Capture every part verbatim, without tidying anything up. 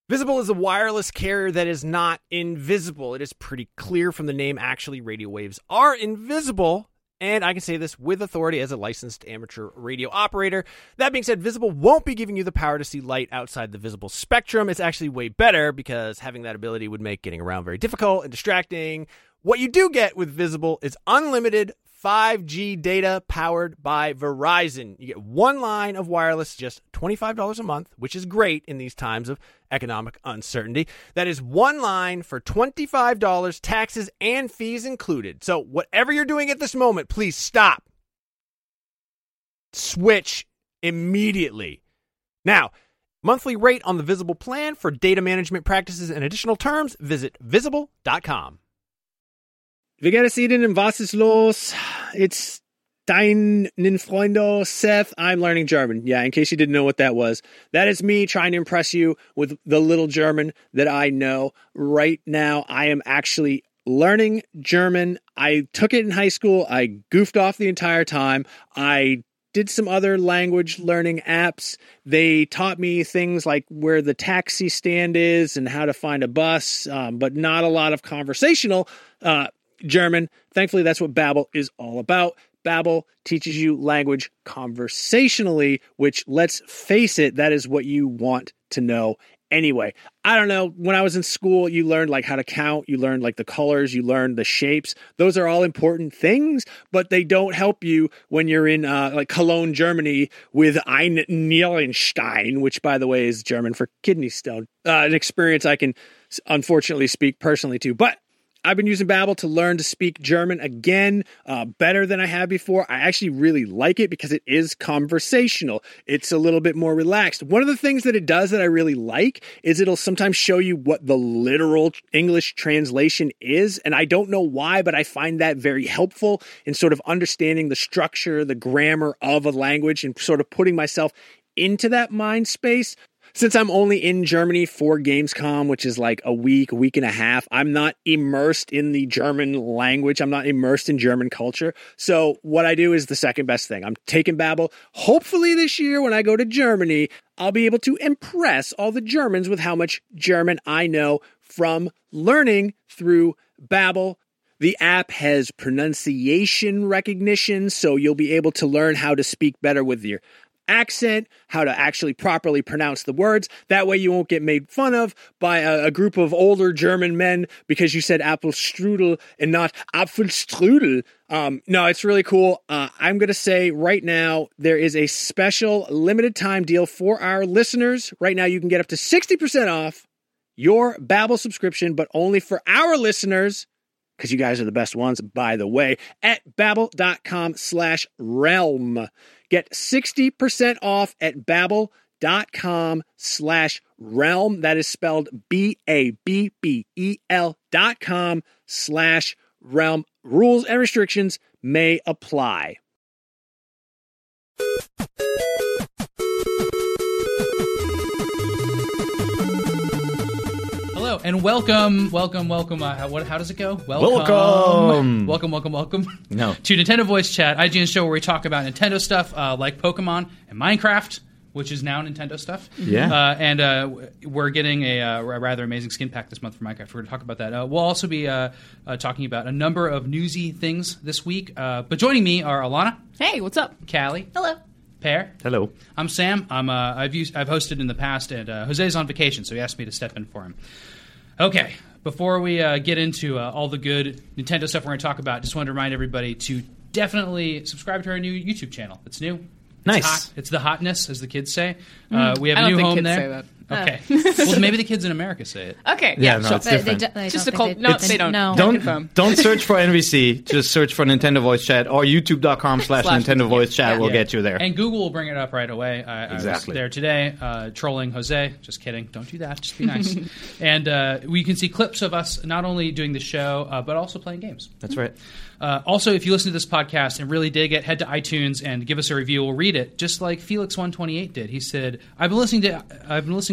Visible is a wireless carrier that is not invisible. It is pretty clear from the name. Actually, radio waves are invisible, and I can say this with authority as a licensed amateur radio operator. That being said, Visible won't be giving you the power to see light outside the visible spectrum. It's actually way better because having that ability would make getting around very difficult and distracting. What you do get with Visible is unlimited five G data powered by Verizon. You get one line of wireless, just twenty-five dollars a month, which is great in these times of economic uncertainty. That is one line for twenty-five dollars, taxes and fees included. So whatever you're doing at this moment, please stop. Switch immediately. Now, monthly rate on the Visible plan for data management practices and additional terms, visit visible dot com. Wie geht es Ihnen? Was ist los? It's deinen Freunde, Seth. I'm learning German. Yeah, in case you didn't know what that was. That is me trying to impress you with the little German that I know. Right now, I am actually learning German. I took it in high school. I goofed off the entire time. I did some other language learning apps. They taught me things like where the taxi stand is and how to find a bus, um, but not a lot of conversational uh German. Thankfully, that's what Babbel is all about. Babbel teaches you language conversationally, which, let's face it, that is what you want to know anyway. I don't know. When I was in school, you learned like how to count. You learned like the colors. You learned the shapes. Those are all important things, but they don't help you when you're in uh, like Cologne, Germany with Ein Nierenstein, which, by the way, is German for kidney stone. Uh, an experience I can unfortunately speak personally to, but I've been using Babbel to learn to speak German again, uh, better than I have before. I actually really like it because it is conversational. It's a little bit more relaxed. One of the things that it does that I really like is it'll sometimes show you what the literal English translation is. And I don't know why, but I find that very helpful in sort of understanding the structure, the grammar of a language and sort of putting myself into that mind space. Since I'm only in Germany for Gamescom, which is like a week, week and a half, I'm not immersed in the German language. I'm not immersed in German culture. So what I do is the second best thing. I'm taking Babbel. Hopefully this year when I go to Germany, I'll be able to impress all the Germans with how much German I know from learning through Babbel. The app has pronunciation recognition, so you'll be able to learn how to speak better with your accent, how to actually properly pronounce the words. That way you won't get made fun of by a, a group of older German men because you said Apfelstrudel and not Apfelstrudel. Um, no, it's really cool. Uh, I'm going to say right now there is a special limited time deal for our listeners. Right now you can get up to sixty percent off your Babbel subscription, but only for our listeners, because you guys are the best ones, by the way, at babbel.com slash realm. Get sixty percent off at babbel.com slash realm. That is spelled B A B B E L dot com slash realm. Rules and restrictions may apply. Hello and welcome, welcome, welcome. Uh, how, what, how does it go? Welcome, welcome, welcome, welcome. No, to Nintendo Voice Chat, I G N show where we talk about Nintendo stuff uh, like Pokemon and Minecraft, which is now Nintendo stuff. Yeah, uh, and uh, we're getting a, uh, a rather amazing skin pack this month for Minecraft. We're going to talk about that. Uh, we'll also be uh, uh, talking about a number of newsy things this week. Uh, but joining me are Alana. Hey, what's up? Callie. Hello. Pear. Hello. I'm Sam. I'm uh, I've used I've hosted in the past, and uh, Jose's on vacation, so he asked me to step in for him. Okay, before we uh, get into uh, all the good Nintendo stuff we're going to talk about, just wanted to remind everybody to definitely subscribe to our new YouTube channel. It's new. Nice. It's hot. It's the hotness, as the kids say. Uh, we have I a don't new think home kids there. say that. Okay. Oh. Well, maybe the kids in America say it. Okay. Yeah, Yeah. no, sure. it's They- they different. d- they Just don't a cold. think No, It's- they don't. no. Don't Don't confirm. don't search for N V C. Just search for Nintendo Voice Chat or YouTube.com slash Slash- Nintendo Voice Chat yeah. will Yeah. get you there. And Google will bring it up right away. I, I Exactly. was there today uh, trolling Jose. Just kidding. Don't do that. Just be nice. And uh, we can see clips of us not only doing the show, uh, but also playing games. That's right. Uh, also, if you listen to this podcast and really dig it, head to iTunes and give us a review. We'll read it, just like Felix one twenty-eight did. He said, "I've been listening to I've been listening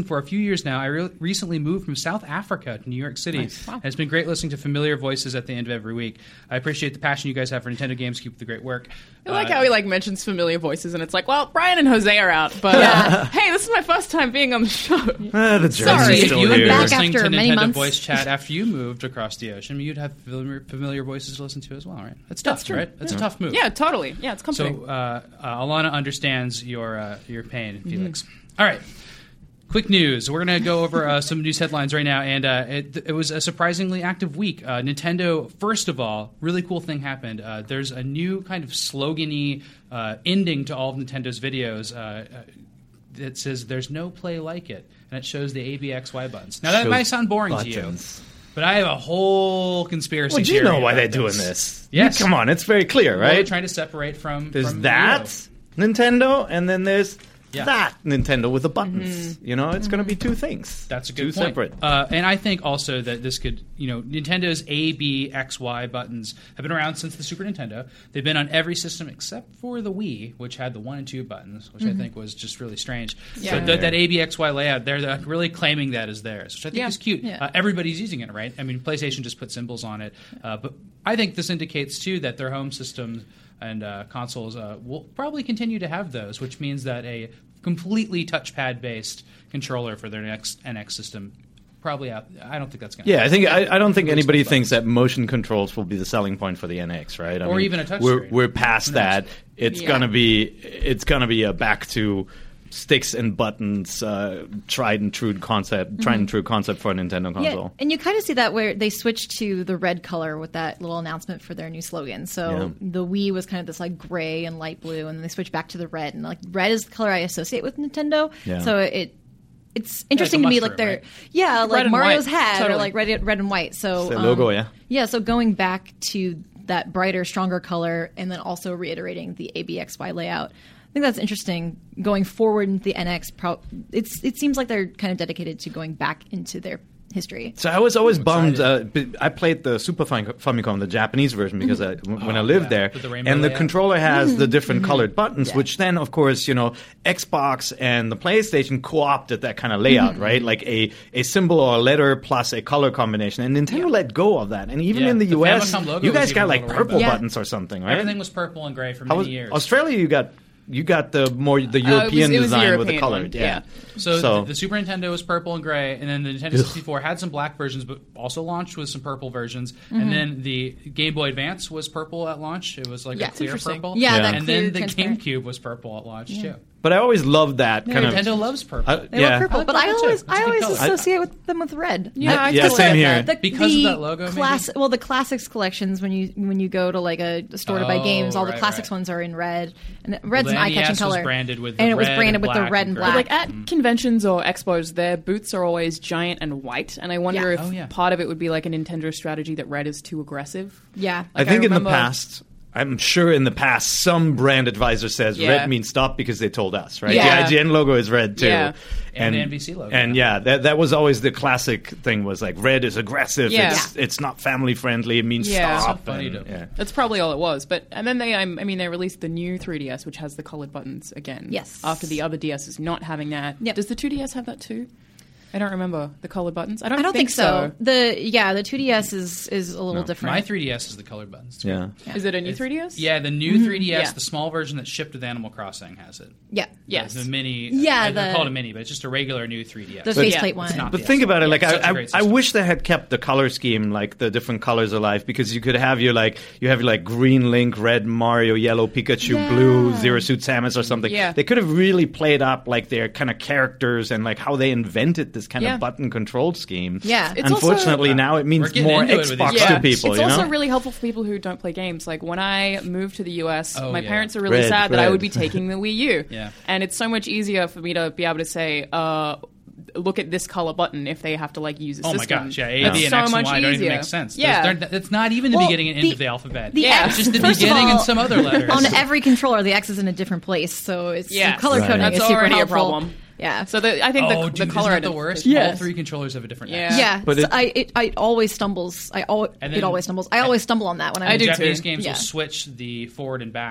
for a few years now. I re- recently moved from South Africa to New York City. Nice. Wow. And it's been great listening to familiar voices at the end of every week. I appreciate the passion you guys have for Nintendo games. Keep up the great work. I like Uh, how he like mentions familiar voices, and it's like, well, Brian and Jose are out, but uh, hey, this is my first time being on the show. Ah, the Sorry. Jones is If still you had here. been Back listening after to many Nintendo months. voice chat after you moved across the ocean, you'd have familiar, familiar voices to listen to as well, right? It's tough, That's true. right? It's a tough move. Yeah, totally. Yeah, it's comforting. So uh, uh, Alana understands your uh, your pain, Mm-hmm. Felix. All right. Quick news. We're going to go over uh, some news headlines right now, and uh, it, it was a surprisingly active week. Uh, Nintendo, first of all, really cool thing happened. Uh, there's a new kind of slogan-y uh, ending to all of Nintendo's videos uh, uh, that says, "There's no play like it," and it shows the A B X Y buttons. Now, that Shows might sound boring buttons. to you, but I have a whole conspiracy Well, do you theory know why about they're doing this. this? Yes. Come on, it's very clear, Well, they're right? trying to separate from There's from that Wii U. Nintendo, and then there's Yeah. that Nintendo with the buttons. You know, it's going to be two things. That's a good two point. separate. Uh, and I think also that this could, you know, Nintendo's A, B, X, Y buttons have been around since the Super Nintendo. They've been on every system except for the Wii, which had the one and two buttons, which I think was just really strange. Yeah. So th- that A, B, X, Y layout, they're, they're really claiming that as theirs, which I think Yeah. is cute. Yeah. Uh, everybody's using it, right? I mean, PlayStation just put symbols on it. Uh, but I think this indicates, too, that their home systems and uh, consoles uh, will probably continue to have those, which means that a completely touchpad-based controller for their next N X system probably out. I don't think that's going to Yeah, I think I, I don't think Looks anybody like thinks that motion controls will be the selling point for the N X, right? I Or mean, even a touch We're screen. we're past Who knows? that. It's Yeah. gonna be it's gonna be a back to sticks and buttons, uh, tried and true concept, tried and true concept for a Nintendo Yeah, console. and you kind of see that where they switched to the red color with that little announcement for their new slogan. So Yeah. the Wii was kind of this like gray and light blue, and then they switched back to the red. And like red is the color I associate with Nintendo. Yeah. So it it's interesting to me, like mushroom, they're right? yeah, like and Mario's white, hat totally. or like red red and white. So It's their um, logo, yeah. yeah. So going back to that brighter, stronger color, and then also reiterating the A B X Y layout. I think that's interesting. Going forward into the N X, pro- it's it seems like they're kind of dedicated to going back into their history. So I was always bummed. Uh, b- I played the Super Fam- Famicom, the Japanese version, because I, w- when I lived yeah, there, with the rainbow and the layout. controller has the different Mm-hmm. colored buttons, which then, of course, you know, Xbox and the PlayStation co-opted that kind of layout, Mm-hmm. right? Like a, a symbol or a letter plus a color combination, and Nintendo let go of that. And even Yeah, in the, the U S, Famicom logo you was guys even got a like little purple rainbow. Yeah. buttons or something, right? Everything was purple and gray for How many was- years. Australia, you got you got the more the Uh, it was- European it was the design with the European colored, one, yeah. yeah. So, So- the, the Super Nintendo was purple and gray, and then the Nintendo sixty-four had some black versions, but also launched with some purple versions. And then the Game Boy Advance was purple at launch. It was like Yeah, a clear interesting. purple. Yeah, Yeah. that and clear, then the transparent. GameCube was purple at launch too. But I always loved that kind of. Nintendo loves purple. Uh, They yeah. love purple, I like but I purple, too. always It's a I good always color. associate with them with red. Yeah, I yeah, totally same get here. that. The, Because the of that logo, maybe? class, well, the classics collections when you when you go to like a store to buy Oh, games, all right, the classics right. ones are in red, and red's the an eye catching N E S was color. branded with the and it was red branded and with the black red and and gray. black. Like at conventions or expos, their booths are always giant and white, and I wonder Yeah. if Oh, yeah. part of it would be like a Nintendo strategy that red is too aggressive. yeah, I Like, think I in the remember- past, I'm sure in the past, some brand advisor says Yeah. red means stop because they told us, right? Yeah. The I G N logo is red too. Yeah. And the N B C logo. And yeah, that that was always the classic thing was like red is aggressive. Yeah. It's, it's not family friendly. It means Yeah. stop. So funny and- to- yeah. That's probably all it was. But and then they, um, I mean, they released the new three D S, which has the colored buttons again. Yes. After the other D S is not having that. Yep. Does the two D S have that too? I don't remember the colored buttons. I don't. I don't think, so. so. The yeah, the two D S is is a little different. My three D S is the colored buttons. Too. Yeah. Is it a new three D S? Yeah, the new three D S, Yeah. the small version that shipped with Animal Crossing has it. yeah, Yes. The, the mini. Yeah, uh, they the- call it a mini, but it's just a regular new three D S. the But faceplate yeah, one. it's not But the think S. about it. Like It's such a I, great I, I system. wish they had kept the color scheme, like the different colors alive, because you could have your like you have your like green Link, red Mario, yellow Pikachu, Yeah. blue Zero Suit Samus, or something. Yeah. They could have really played up like their kind of characters and like how they invented this kind Yeah. of button control scheme. Yeah. It's also- Unfortunately, now it We're means getting more into it with these Xbox guys. to Yeah. people. It's you also know? really helpful for people who don't play games. Like when I moved to the U S, Oh, my yeah. parents are really Red, sad that I red. would be taking the Wii U. Yeah. And it's so much easier for me to be able to say, uh, look at this color button if they have to like use a Oh my system. gosh, yeah, A, It's B, and so X, much and Y don't even easier. make sense. Yeah. Those- they're- It's not even the Well, beginning and end the- of the alphabet. the Yeah. X, It's just the first of beginning and all, some other letters. on every controller, the X is in a different place, so it's Yeah. color Right. coding That's is super already a helpful. problem. Yeah. So the, I think oh, the, dude, the color isn't that the ident- worst? Yes. All three controllers have a different Yeah. X. Yeah, But so it- I it, I always stumbles. I al- And it then- always stumbles. I always stumble on that when I'm I do Japanese too. games Yeah. will switch the forward and back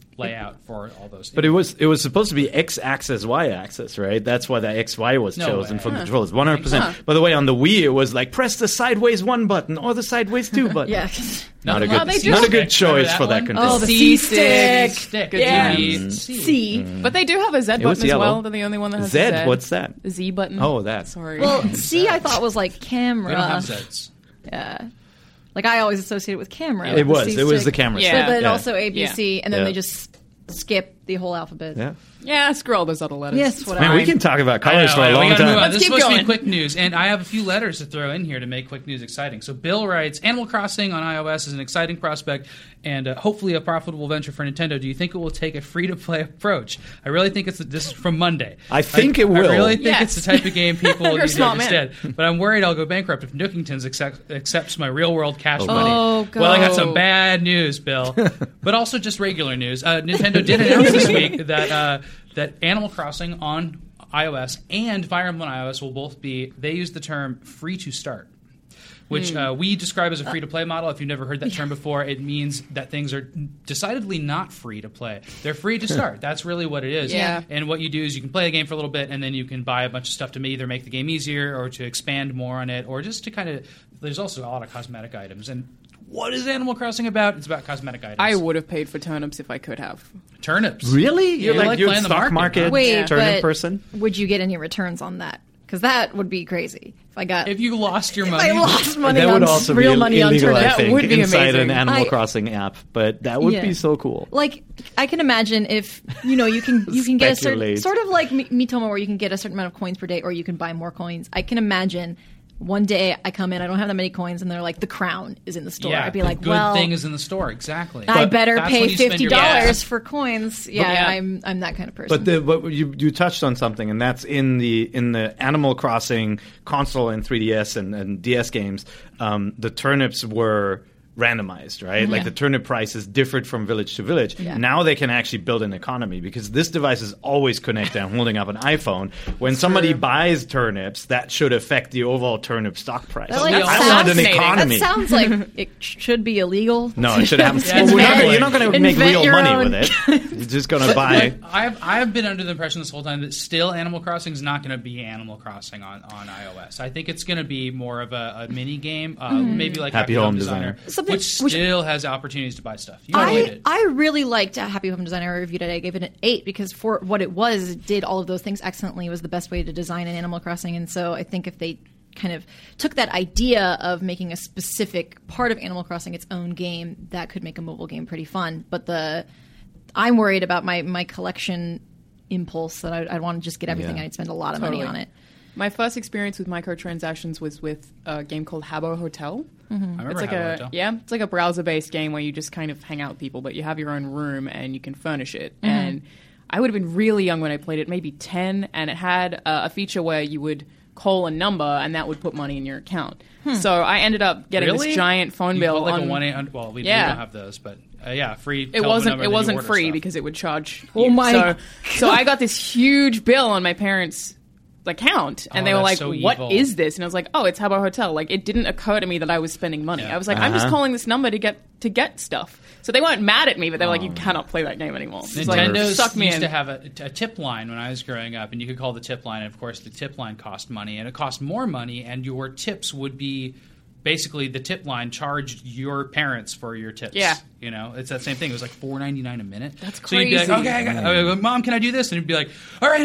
layout for all those. But it was it was supposed to be X-axis, Y-axis, right? That's why the X Y was No chosen way. for Huh. controls, one hundred percent. Huh. By the way, on the Wii, it was like press the sideways one button or the sideways two button. Yeah. Not a Nothing good, like do not a have- good Remember choice that for that one? control. Oh, the C C-stick. stick. Good Yeah. to C. see. But they do have a Z It was button as yellow. well. They're the only one that has Z, a Z. what's that? A Z button. Oh, that. Sorry. Well, C I thought was like camera. We don't have Zeds. Yeah. Like I always associate it with camera. It with was. the It was the C-stick. camera. Yeah. But stick. then Yeah. also A, B, C, and then Yeah. they just skip the whole alphabet. Yeah. yeah, screw all those other letters. Yes, It's whatever. Man, we fine. can talk about I colors know, for a I know, we long gotta move time. on. This is keep supposed to be going. quick news, and I have a few letters to throw in here to make quick news exciting. So Bill writes, Animal Crossing on iOS is an exciting prospect and uh, hopefully a profitable venture for Nintendo. Do you think it will take a free-to-play approach? I really think it's this is from Monday. I think it will. I really think Yes. it's the type of game people will You're a need to smart man. understand. But I'm worried I'll go bankrupt if Nookingtons accept, accepts my real-world cash Oh, money. Oh, Well, I got go. some bad news, Bill, but also just regular news. Uh, Nintendo did announce this week that uh, that Animal Crossing on iOS and Fire Emblem on iOS will both be. They use the term "free to start," which uh, we describe as a free-to-play model. If you've never heard that term before, it means that things are decidedly not free to play. They're free to start. That's really what it is. Yeah. And what you do is you can play a game for a little bit, and then you can buy a bunch of stuff to either make the game easier or to expand more on it, or just to kind of. There's also a lot of cosmetic items. And what is Animal Crossing about? It's about cosmetic items. I would have paid for turnips if I could have. Turnips. Really? You're You like, like you're a playing the stock market, market, huh? Wait, turnip but person? would you get any returns on that? Because that would be crazy. If I got, If you lost your if money, I lost money that on would also real be money on illegal, I turnips. That think, would be inside amazing. an Animal I- Crossing app. But that would Yeah. be so cool. Like I can imagine if you know you can you can get a certain Speculate. sort of like Mi- Miitomo where you can get a certain amount of coins per day or you can buy more coins. I can imagine one day I come in, I don't have that many coins, and they're like the crown is in the store. yeah, I'd be the like, good well, thing is in the store. Exactly. I But better that's pay when you spend fifty your dollars gas. for coins. Yeah, Yeah. I'm I'm that kind of person. But the but you you touched on something, and that's in the in the Animal Crossing console and three D S and, and D S games. Um, the turnips were randomized, right? Like the turnip prices differed from village to village. Yeah. Now they can actually build an economy because this device is always connected. I'm holding up an iPhone. When somebody buys turnips, that should affect the overall turnip stock price. That, like, I sounds- want an fascinating. economy. that sounds like it should be illegal. no, it should happen. Yeah, well, we're not exactly. gonna, you're not going to make Invent real your money own. with it. You're just going to buy. I've I've been under the impression this whole time that still Animal Crossing is not going to be Animal Crossing on, on iOS. I think it's going to be more of a, a mini game, uh, maybe like Happy Home Designer. Something- which which- still has opportunities to buy stuff. You totally I, did. I really liked uh, Happy Home Designer. I reviewed it. I gave it an eight because for what it was, it did all of those things excellently. It was the best way to design an Animal Crossing. And so I think if they kind of took that idea of making a specific part of Animal Crossing its own game, that could make a mobile game pretty fun. But the I'm worried about my, my collection impulse that I, I want to just get everything Yeah. and I'd spend a lot of Totally. money on it. My first experience with microtransactions was with a game called Habbo Hotel. I remember It's like Habbo a Hotel. yeah, it's like a browser-based game where you just kind of hang out with people, but you have your own room and you can furnish it. And I would have been really young when I played it, maybe ten, and it had uh, a feature where you would call a number and that would put money in your account. So I ended up getting Really? this giant phone You bill called like on a one eight hundred. Well, we, Yeah. we don't have those, but uh, yeah, free. It telephone wasn't. number It that you wasn't order free stuff. because it would charge. Oh you. my So, so I got this huge bill on my parents' account, and Oh, they were like, that's so "What evil. is this?" And I was like, "Oh, it's Habbo Hotel." Like, it didn't occur to me that I was spending money. Yeah. I was like, "I'm just Uh-huh. calling this number to get to get stuff." So they weren't mad at me, but they were like, "You cannot play that game anymore." It's like, Nintendo suck me used in. to have a, a tip line when I was growing up, and you could call the tip line. And of course, the tip line cost money, and it cost more money, and your tips would be basically the tip line charged your parents for your tips. Yeah. You know, it's that same thing. It was like four ninety nine a minute. That's So you'd be like, crazy. okay, I got, I go, Mom, can I do this? And it'd be like, all right,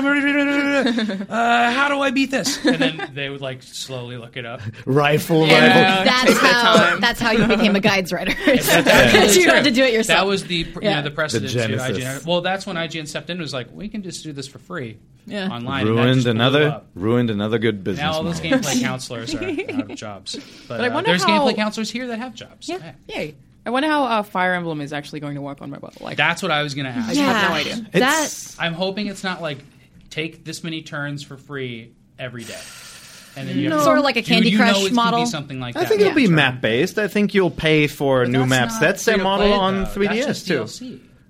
uh, how do I beat this? And then they would like slowly look it up. Rifle, Yeah. rifle. That's Take their how time. that's how you became a guides writer. That's you true. had to do it yourself. That was the pr- you Yeah. know, the precedent The to genesis. I G N. Well, that's when I G N stepped in and was like, we can just do this for free Yeah. online. and that Ruined just blew another up. ruined another good business. Now all those model. gameplay counselors are out of jobs. But, But I uh, wonder there's how- gameplay counselors here that have jobs. Yeah. Hey. Yay! I wonder how uh, Fire Emblem is actually going to work on mobile. Like, That's what I was going to ask. I have no idea. That It's- I'm hoping it's not like take this many turns for free every day. And then you have No. to, Sort of like a you- Candy you Crush know it's model. Gonna be something like I that. think it'll be Turn. map based. I think you'll pay for But new that's maps. not That's their free to model play, on though. three D S That's just too. D L C.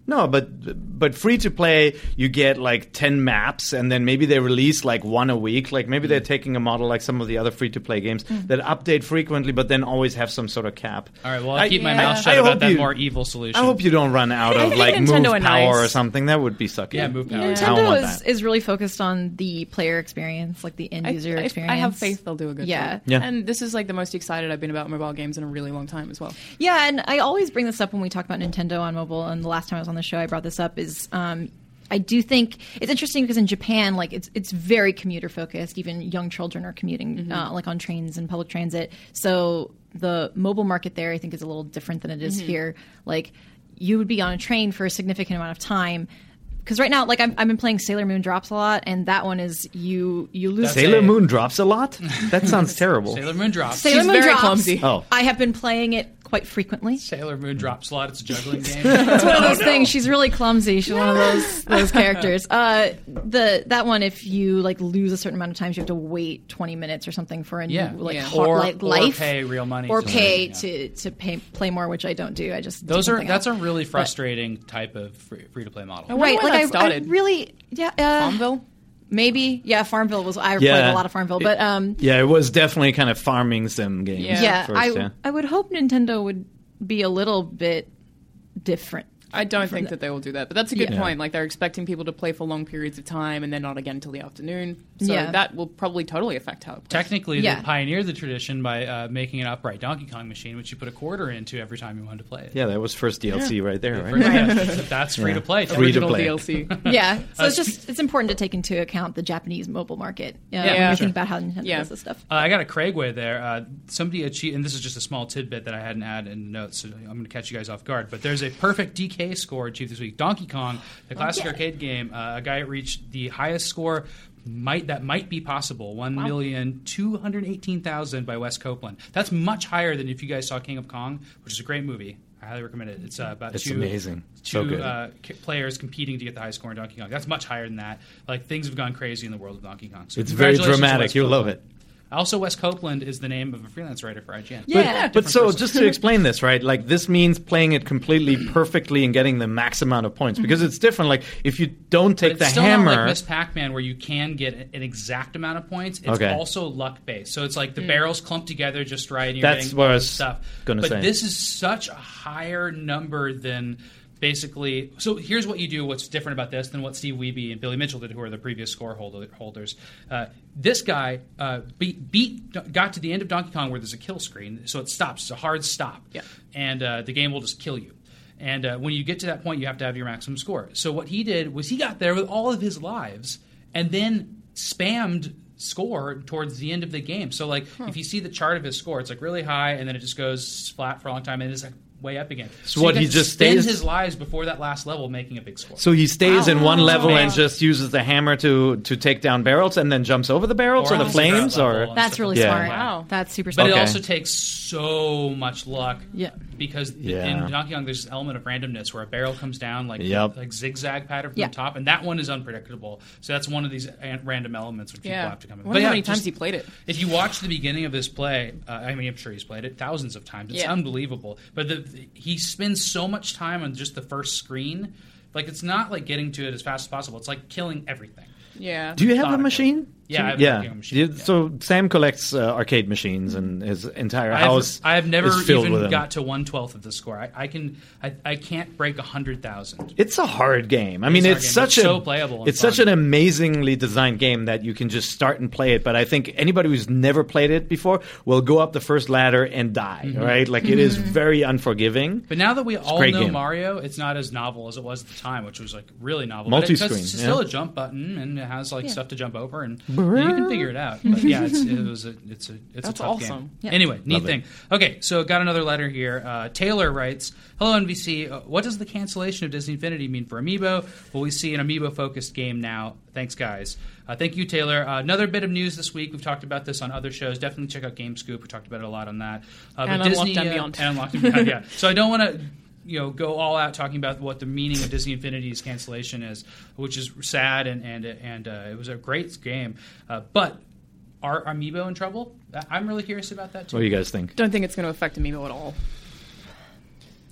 No, but but free to play, you get like ten maps, and then maybe they release like one a week. Like maybe they're taking a model like some of the other free to play games mm. that update frequently, but then always have some sort of cap. All right, well, I'll I, keep my yeah. mouth shut I about that you, more evil solution. I hope you don't run out of like move Nintendo power nice. or something. That would be sucky. Yeah, move power. I don't Nintendo want is, that. is really focused on the player experience, like the end I, user I, experience. I have faith they'll do a good Yeah. job. Yeah. And this is like the most excited I've been about mobile games in a really long time as well. Yeah, and I always bring this up when we talk about Nintendo on mobile, and the last time I was on the show, I brought this up, is um, I do think it's interesting because in Japan, like it's it's very commuter focused. Even young children are commuting, mm-hmm. uh, like on trains and public transit. So the mobile market there, I think, is a little different than it is mm-hmm. here. Like you would be on a train for a significant amount of time. Because right now, like I'm, I've been playing Sailor Moon Drops a lot, and that one is you you lose. That's Sailor a- Moon drops a lot? That sounds terrible. Sailor Moon drops. Sailor She's Moon very Drops. clumsy. Oh. I have been playing it quite frequently. Sailor Moon drop slot. It's a juggling game. It's one of those things. She's really clumsy. She's one of those those characters. Uh, the that one, if you like lose a certain amount of times, you have to wait twenty minutes or something for a new Yeah. like Yeah. hard, Or- like or life, pay real money or to pay play, yeah. to to pay play more, which I don't do. I just do Those are something that's else. a really frustrating type of free, free to play model. I wonder right. when Like that I, I started. really yeah. Uh, Farmville? Maybe yeah. Farmville was I Yeah. played a lot of Farmville, but um Yeah, it was definitely kind of farming sim games. Yeah. yeah. first, I yeah. I would hope Nintendo would be a little bit different. I don't think that they will do that, but that's a good Yeah. point. Like they're expecting people to play for long periods of time and then not again until the afternoon. So Yeah. that will probably totally affect how it plays. Technically, Yeah. they pioneered the tradition by uh, making an upright Donkey Kong machine, which you put a quarter into every time you wanted to play it. Yeah, that was first D L C right there, right? Yeah, that's free to play. Free to Original play. D L C. Yeah, so Uh, it's just it's important to take into account the Japanese mobile market. Uh, Yeah, when sure. you think about how Nintendo Yeah. does this stuff. Uh, I got a Craigway there. Uh, somebody achieved, and this is just a small tidbit that I hadn't had in the notes, so I'm going to catch you guys off guard. But there's a perfect D K score achieved this week. Donkey Kong, the classic arcade game, uh, a guy reached the highest score might that might be possible, one million two hundred eighteen thousand by Wes Copeland. That's much higher than if you guys saw King of Kong, which is a great movie. I highly recommend it. It's uh, about It's two, amazing. two So good. uh, c- players competing to get the highest score in Donkey Kong. That's much higher than that. Like things have gone crazy in the world of Donkey Kong. So It's very congratulations to dramatic. Wes You'll love Copeland. it. Also, Wes Copeland is the name of a freelance writer for I G N. Yeah. But, but so, just to explain this, right? Like, this means playing it completely perfectly and getting the max amount of points. Because it's different. Like, if you don't take But the it's still hammer. not like Miss Pac-Man where you can get an exact amount of points. It's Okay. also luck-based. So it's like the barrels clump together just right. And you're That's getting what I all was this stuff. gonna but say. this is such a higher number than basically. So here's what you do. What's different about this than what Steve Wiebe and Billy Mitchell did, who are the previous score holder, holders. Uh, this guy uh, beat, beat got to the end of Donkey Kong where there's a kill screen, so it stops. It's a hard stop, Yeah. and uh, the game will just kill you. And uh, when you get to that point, you have to have your maximum score. So what he did was he got there with all of his lives and then spammed score towards the end of the game. So like if you see the chart of his score, it's like really high and then it just goes flat for a long time and it's like way up again. So what, he, he got to just spend stays- his lives before that last level making a big score. So he stays in one level and Wow. just uses the hammer to, to take down barrels and then jumps over the barrels or, on the the flames? secret Or level. That's really Yeah. smart. Wow. That's super But smart. it Okay. also takes so much luck. Yeah. Because Yeah. in Donkey Kong, there's this element of randomness where a barrel comes down like Yep. like zigzag pattern from Yeah. the top, and that one is unpredictable. So that's one of these an- random elements which people Yeah. have to come in. I wonder But how yeah, many times just- he played it. If you watch the beginning of this play, uh, I mean, I'm sure he's played it thousands of times. It's Yeah. unbelievable. But the, he spends so much time on just the first screen. Like, it's not like getting to it as fast as possible. It's like killing everything. Yeah. do you have a Methodical. machine? Yeah, I have a yeah. Donkey Kong machine, You- yeah. So Sam collects uh, arcade machines, and his entire I've, house. I've never is filled with even them. got to one twelfth of the score. I, I can, I, I can't break a hundred thousand. It's a hard game. I mean, a hard it's game, such but a so playable and it's such fun. an amazingly designed game that you can just start and play it. But I think anybody who's never played it before will go up the first ladder and die. Mm-hmm. Right? Like it is very unforgiving. But now that we all great know game. Mario, it's not as novel as it was at the time, which was like really novel. But it- Multi-screen, because it's still yeah. a jump button and it has like stuff to jump over, and you can figure it out. But yeah, it's, it was a, it's a it's That's a tough awesome. game. Yeah. Anyway, neat Love it. thing. Okay, so got another letter here. Uh, Taylor writes, "Hello N V C. Uh, what does the cancellation of Disney Infinity mean for Amiibo? Will we see an Amiibo-focused game now? Thanks, guys." Uh, thank you, Taylor. Uh, another bit of news this week. We've talked about this on other shows. Definitely check out GameScoop. We talked about it a lot on that. Uh, And but Unlocked Disney, and uh, Beyond. and Unlocked and Beyond, yeah. So I don't want to you know go all out talking about what the meaning of Disney Infinity's cancellation is, which is sad, and and and uh, it was a great game. Uh, but are Amiibo in trouble? I- I'm really curious about that too. What do you guys think? Don't think it's going to affect Amiibo at all. Yeah.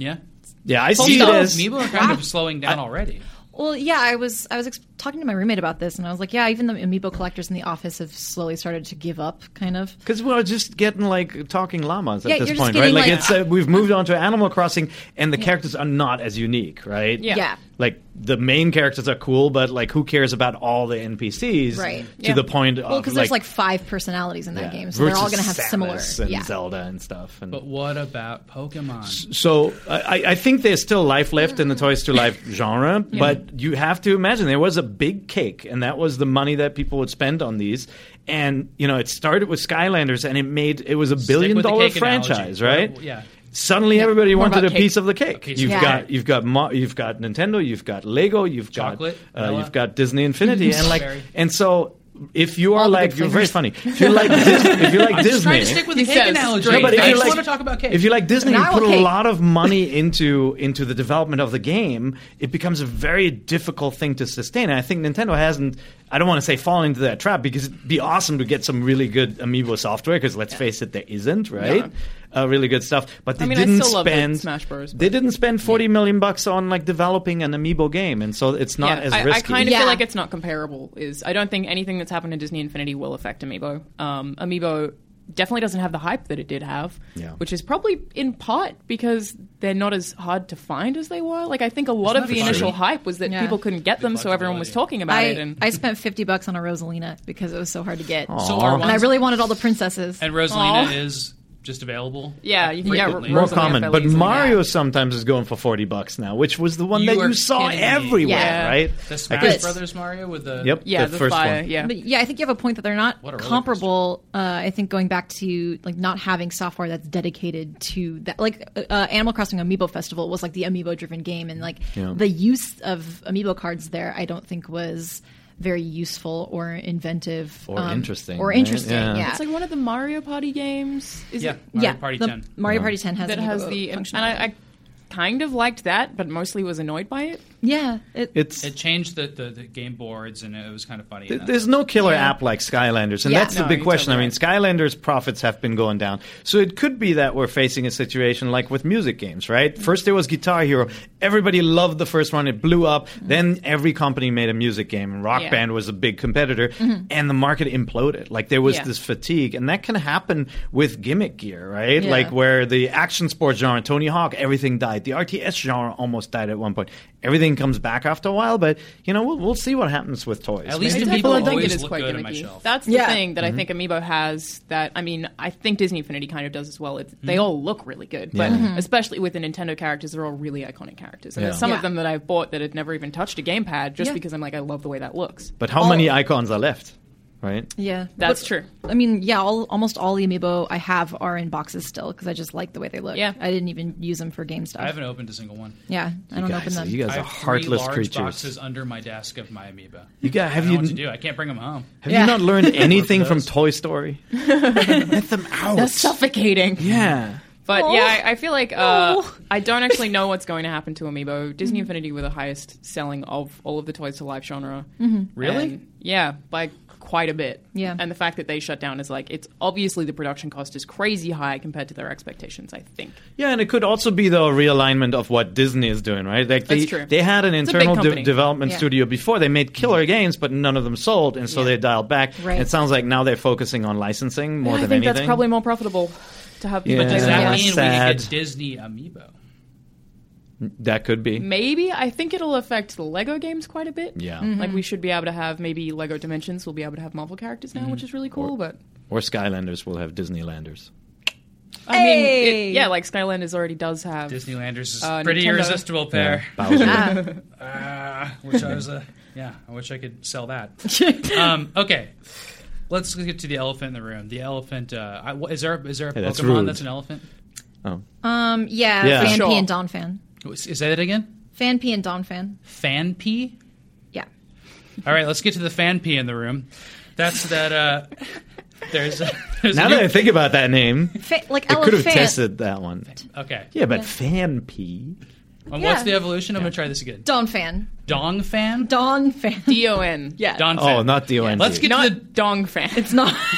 Yeah, I Full see it stop. as Amiibo are kind of slowing down already. Well, yeah, I was I was ex- talking to my roommate about this, and I was like, yeah, even the amiibo collectors in the office have slowly started to give up, kind of. because we're just getting like talking llamas at Yeah, this you're just point, right? getting, Like like- it's uh, we've moved on to Animal Crossing, and the characters are not as unique, right? Yeah. Yeah. Like the main characters are cool, but like who cares about all the N P Cs? Right. To Yeah. the point of Well, because there's like five personalities in that yeah, game, so they're all versus going to have similar. Samus and Yeah. Zelda and stuff. And But what about Pokemon? so I, I think there's still life left in the Toys to Life genre, but you have to imagine there was a big cake, and that was the money that people would spend on these. And you know, it started with Skylanders, and it made it was a billion with the dollar cake analogy. franchise, right? Well, yeah. Suddenly, everybody more wanted about a cake. piece of the cake. piece You've of got cake. you've got Mo- you've got Nintendo, you've got Lego, you've Chocolate, got uh, vanilla. you've got Disney Infinity, and like Strawberry. and so. If you are All the like, big you're very flavors. funny. If you like, Dis- if you like I'm Disney, just trying to stick with the He cake says analogy. straight but if I you just like- want to talk about cake. if you like Disney, And you I put will a cake. lot of money into into the development of the game. It becomes a very difficult thing to sustain. And I think Nintendo hasn't. I don't want to say fallen into that trap because it'd be awesome to get some really good Amiibo software. Because let's face it, there isn't, right? Uh, really good stuff. But they I mean, I didn't still love the spend Smash Bros, but- They didn't spend forty million bucks on like developing an Amiibo game, and so it's not yeah, as I, risky. I kind of Yeah. feel like it's not comparable. Is I don't think anything that's happened in Disney Infinity will affect Amiibo. Um, Amiibo definitely doesn't have the hype that it did have, Yeah. which is probably in part because they're not as hard to find as they were. Like I think a lot It's of the not initial fun. hype was that Yeah. people couldn't get them, so everyone was flexibility. talking about I, it. And I spent fifty bucks on a Rosalina because it was so hard to get, So Aw. are and I ones- really wanted all the princesses. and Rosalina Aw. is just available. yeah, you can get frequently. more Rosalina common, fairly but easily. Mario sometimes is going for forty bucks now, which was the one You that are you saw kidding me. everywhere, Yeah. right? The Smash guess- Brothers Mario with the Yep. Yeah, the, the, first fire. one. Yeah, But yeah, I think you have a point that they're not What a roller comparable. Uh, I think going back to like not having software that's dedicated to that, like uh, Animal Crossing Amiibo Festival was like the amiibo-driven game, and like Yeah. the use of amiibo cards there, I don't think was very useful or inventive Or um, interesting, or right? interesting. Yeah. Yeah, it's like one of the Mario Party games. Is yeah it Mario yeah. Party the ten. Mario Party ten has that amiibo has the and functionality. I, I kind of liked that, but mostly was annoyed by it. yeah, it, It's It changed the, the, the game boards, and it was kind of funny. in Th- that There's sense. no killer Yeah. app like Skylanders, and Yeah. that's the No, big you're question. totally I mean, Skylanders' profits have been going down, so it could be that we're facing a situation like with music games, right? First there was Guitar Hero, everybody loved the first one, it blew up. Then every company made a music game, and Rock Yeah. Band was a big competitor, and the market imploded. Like there was Yeah. this fatigue, and that can happen with gimmick gear, right? Yeah. Like where the action sports genre, Tony Hawk, everything died. The R T S genre almost died at one point. Everything comes back after a while, but you know we'll, we'll see what happens with toys. At least I Amiibo definitely think always it is look quite good on my gimmicky. shelf. That's the Yeah. thing that Mm-hmm. I think Amiibo has. That I mean, I think Disney Infinity kind of does as well. It's, They all look really good, but Yeah. Mhm. especially with the Nintendo characters, they're all really iconic characters. And Yeah. there's some Yeah. of them that I've bought that had never even touched a gamepad, just Yeah. because I'm like, I love the way that looks. But how All- many icons are left? Right? yeah, That's But- true. I mean, yeah, all, almost all the amiibo I have are in boxes still because I just like the way they look. Yeah. I didn't even use them for game stuff. I haven't opened a single one. yeah, I don't guys, open them. you guys I are have three heartless large creatures. boxes under my desk of my Amiibo. You got, I have don't know you what to do. I can't bring them home. have Yeah. you not learned anything from those. Toy Story? Let them out. That's suffocating. Yeah. But Oh. yeah, I, I feel like uh, Oh. I don't actually know what's going to happen to Amiibo. Disney Infinity were the highest selling of all of the Toys to Life genre. Really? And, yeah, by quite a bit. Yeah. And the fact that they shut down is like, it's obviously the production cost is crazy high compared to their expectations, I think. Yeah, and it could also be the realignment of what Disney is doing, right? Like they, That's true. they had an It's a big internal de- company. development Yeah. studio before. They made killer games, but none of them sold, and so Yeah. they dialed back. Right. It sounds like now they're focusing on licensing more I than think anything. that's probably more profitable to have people Yeah. do Does that. that Yeah. mean Sad. we get Disney Amiibo? That could be. Maybe. I think it'll affect the Lego games quite a bit. Yeah. Like we should be able to have maybe Lego Dimensions will be able to have Marvel characters now, which is really cool. But Or Skylanders will have Disneylanders. I mean, Hey! it, yeah, like Skylanders already does have. Disneylanders is Uh, pretty Nintendo. irresistible pair. Bowser. Ah. Ah, wish I was a yeah. I wish I could sell that. um, okay, let's get to the elephant in the room. The elephant. Uh, I, wh- is there is there a Hey, that's Pokemon rude. that's an elephant? Oh. Um, yeah, Yeah. Fan Sure. P and Don Fan. Is is that it again? Fan P and Don Fan. Fan P. Yeah. All right, let's get to the fan P in the room. That's that. Uh, there's a, there's Now a that new, I think about that name, Fa- like I could have elephant. tested that one. okay. Yeah, but Fan P. And Yeah. what's the evolution? I'm gonna try this again. Don Fan. Dong fan. Don Fan. D O N. Yeah. Don fan. Oh, not D O N G. Let's get Not to the Dong fan. It's not.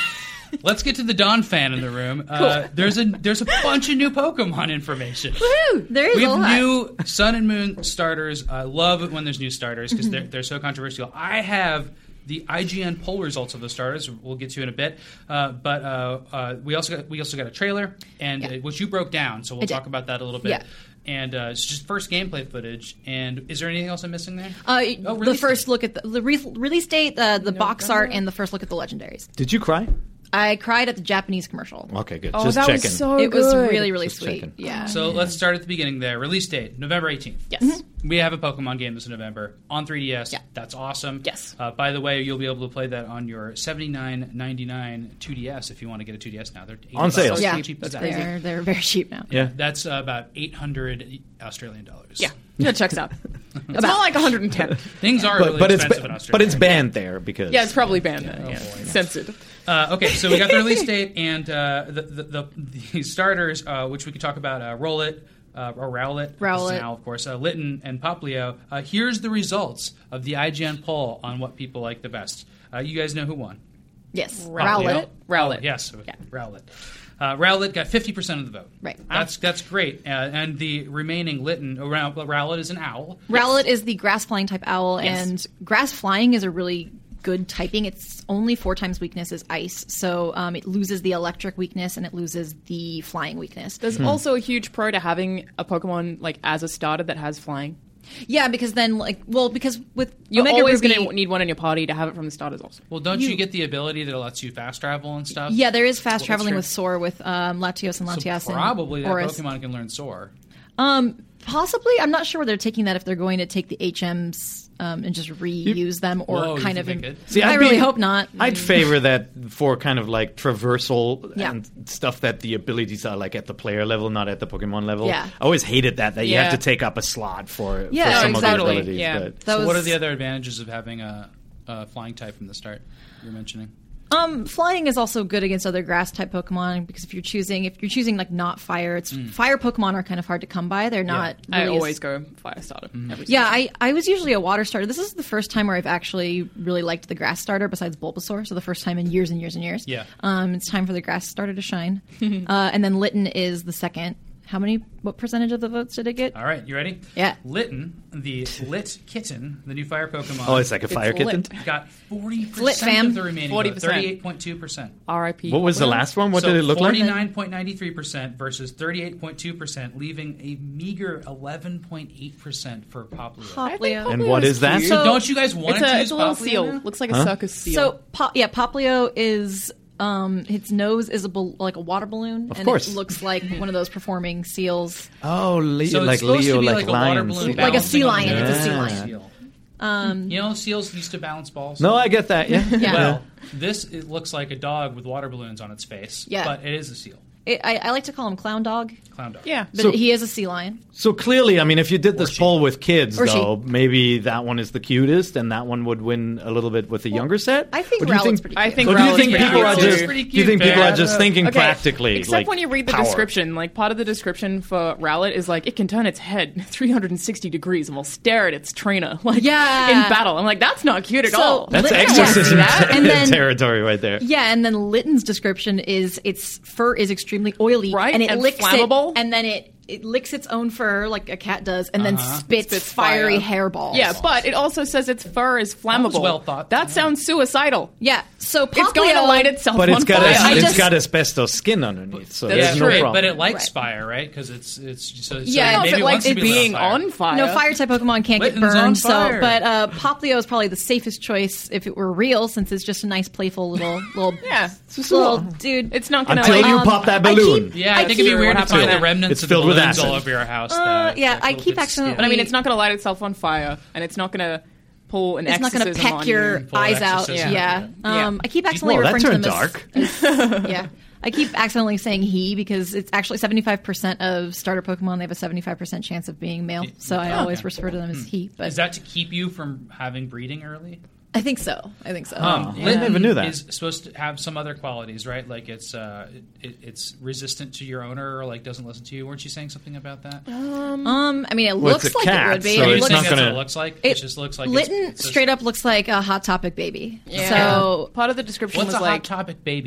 let's get to the Dawn fan in the room. Uh, there's a there's a bunch of new Pokemon information. Woo! There is We a have lot. new Sun and Moon starters. I love it when there's new starters because Mm-hmm. they're, they're so controversial. I have the I G N poll results of the starters. We'll get to in a bit. Uh, but uh, uh, we also got, we also got a trailer, and Yeah. uh, which you broke down. So we'll I did. talk about that a little bit. Yeah. And uh, it's just first gameplay footage. And is there anything else I'm missing there? Uh, Oh, the release first date. look at the, the re- release date, uh, the box art, and the first look at the legendaries. Did you cry? I cried at the Japanese commercial. Okay, good. Oh, Just that checking. was so It good. was really, really Just sweet. checking. Yeah. So let's start at the beginning there. Release date, November eighteenth. Yes. We have a Pokemon game this November on three D S. Yeah. That's awesome. Yes. Uh, by the way, you'll be able to play that on your seventy-nine ninety-nine two D S if you want to get a two D S now. They're eighty On sale. bucks. yeah, So cheap as that. they're, they're very cheap now. Yeah. That's uh, about eight hundred Australian dollars. Yeah, that checks out. It's about like one hundred ten. Things are But, really but it's expensive in ba- Australia. but it's banned there because Yeah, it's probably banned then. Yeah, boy. censored. Uh, okay, so we got the release date and uh, the, the, the the starters, uh, which we could talk about. Uh, Rowlet, uh, or Rowlet, Rowlet. now of course, uh, Litten and Poplio. Uh, here's the results of the I G N poll on what people like the best. Uh, you guys know who won? Yes. Poplio? Rowlet. Rowlet. Oh, yes, Yeah. Rowlet. Uh, Rowlet got fifty percent of the vote. Right. That's that's great. Uh, and the remaining Litten, oh, Row- Rowlet is an owl. Rowlet is the grass flying type owl, Yes. and grass flying is a really good typing. It's only four times weakness is ice, so um, it loses the electric weakness and it loses the flying weakness. There's also a huge pro to having a Pokemon like as a starter that has flying. Yeah, because then, like, well, because with You're Omega always Ruby, going to need one in your party to have it from the starters also. Well, don't you, You- get the ability that lets you fast travel and stuff? yeah, there is fast Well, traveling true. with Soar with um, Latios and So Latias and probably that Oris. Pokemon can learn Soar. Um, possibly. I'm not sure where they're taking that. If they're going to take the H Ms um, and just reuse them, or Whoa, you kind think of. they In, could? See, I I'd really be- hope not. I'd favor that for kind of like traversal Yeah. and stuff that the abilities are like at the player level, not at the Pokemon level. Yeah. I always hated that that you Yeah. have to take up a slot for, Yeah, for some exactly. of the abilities. Yeah. But That So what was- are the other advantages of having a, a flying type from the start you're mentioning? Um, flying is also good against other grass type Pokemon because if you're choosing if you're choosing like not fire, it's Mm. fire Pokemon are kind of hard to come by. They're not. I really as- always go fire starter. Every Yeah, season. I, I was usually a water starter. This is the first time where I've actually really liked the grass starter besides Bulbasaur. So the first time in years and years and years. Yeah. Um, it's time for the grass starter to shine. uh, and then Litten is the second. How many? What percentage of the votes did it get? All right, you ready? Yeah. Litten, the Lit Kitten, the new fire Pokemon. oh, it's like a fire lit. kitten. got forty Lit, percent fam. of the remaining forty vote, percent. thirty-eight point two percent. R I P. What was the last one? What so did it look like? forty-nine point nine three percent versus thirty-eight point two percent, leaving a meager eleven point eight percent for Poplio. Poplio. And what is that? cute. so So- don't you guys want It's to a, choose it's a little Poplio seal. now? Looks like a Huh? circus seal. So, po- yeah, Poplio is um, its nose is a bal- like a water balloon, Of and course. it looks like one of those performing seals. Oh, Le- So like it's supposed Leo, to be like, like, a water lions. balloon, Like a balancing sea on lion, the it's a sea end. lion. Seal. Um, you know, seals used to balance balls. No, I get that. Yeah. Yeah. Well, this it looks like a dog with water balloons on its face. Yeah. But it is a seal. It, I, I like to call him Clown Dog, Clown dog. yeah. but So- he is a sea lion. So clearly, I mean, if you did this sheep. poll with kids, Or though, sheep. maybe that one is the cutest, and that one would win a little bit with the younger set. I think Or do you Rowlet's think, pretty I cute. think or do you Rowlet's think pretty people cute are too. just? Pretty Do you cute, think people man. are just thinking Okay, practically? Except like, when you read the power? description, like part of the description for Rowlet is like it can turn its head three hundred sixty degrees and will stare at its trainer like Yeah. in battle. I'm like, that's not cute at So- all. That's Lit- exorcism Yeah. ter- And then- territory right there. Yeah, and then Litten's description is its fur is extremely oily, Right, and it and licks flammable. it, and then it it licks its own fur like a cat does, and then spits, Spits fiery fire. hairballs. Yeah, but it also says its fur is flammable. well thought. That Yeah. sounds suicidal. yeah. So It's going to Poplio- light itself But on it's got fire. a, I it's just- got asbestos skin underneath, so That's there's true. no Right, problem. but it likes Right. fire, right? Because it's it's so, so Yeah, No, maybe if it it likes wants to it be lit being fire. on fire. No, fire type Pokemon can't get Litten's on burned. So, fire. but uh, Poplio is probably the safest choice if it were real, since it's just a nice, playful little little Yeah. little dude. It's not going to Until like, you um, pop that I balloon. keep- Yeah, I, I think it'd be keep- weird to What find happened the to remnants It's of the filled with balloons acid. all over your house. Uh, that- yeah, that I little keep bit accidentally- But I mean, sticky. it's not going to light itself on fire, and it's not going to pull an It's not going to exorcism peck on your you. Full eyes out. exorcism. Yeah. Yeah. Um, I keep accidentally Whoa, that referring to turned them as, as- yeah. I keep accidentally saying he because it's actually seventy-five percent of starter Pokemon. They have a seventy-five percent chance of being male. So I always refer to them as he. But Is that to keep you from having breeding early? I think so. I think so. Um, I never knew that. Is supposed to have some other qualities, right? Like it's uh, it, it, it's resistant to your owner, or like doesn't listen to you. Weren't you saying something about that? Um, I mean, it Well, it's looks a like cat, it would be. so Are it you it's looks, saying not that's what gonna- it looks like? it, It just looks like Litten it's, it's straight up looks like a Hot Topic baby. Yeah. So part of the description What's was a like hot topic baby?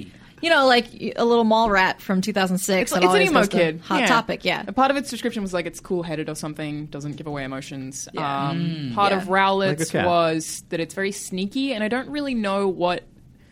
You know, like a little mall rat from two thousand six. It's, that it's an always emo goes to kid. Hot yeah. Topic, yeah. A part of its description was like it's cool-headed or something, doesn't give away emotions. Yeah. Um, part Yeah. of Rowlet's Like a cat. was that it's very sneaky, and I don't really know what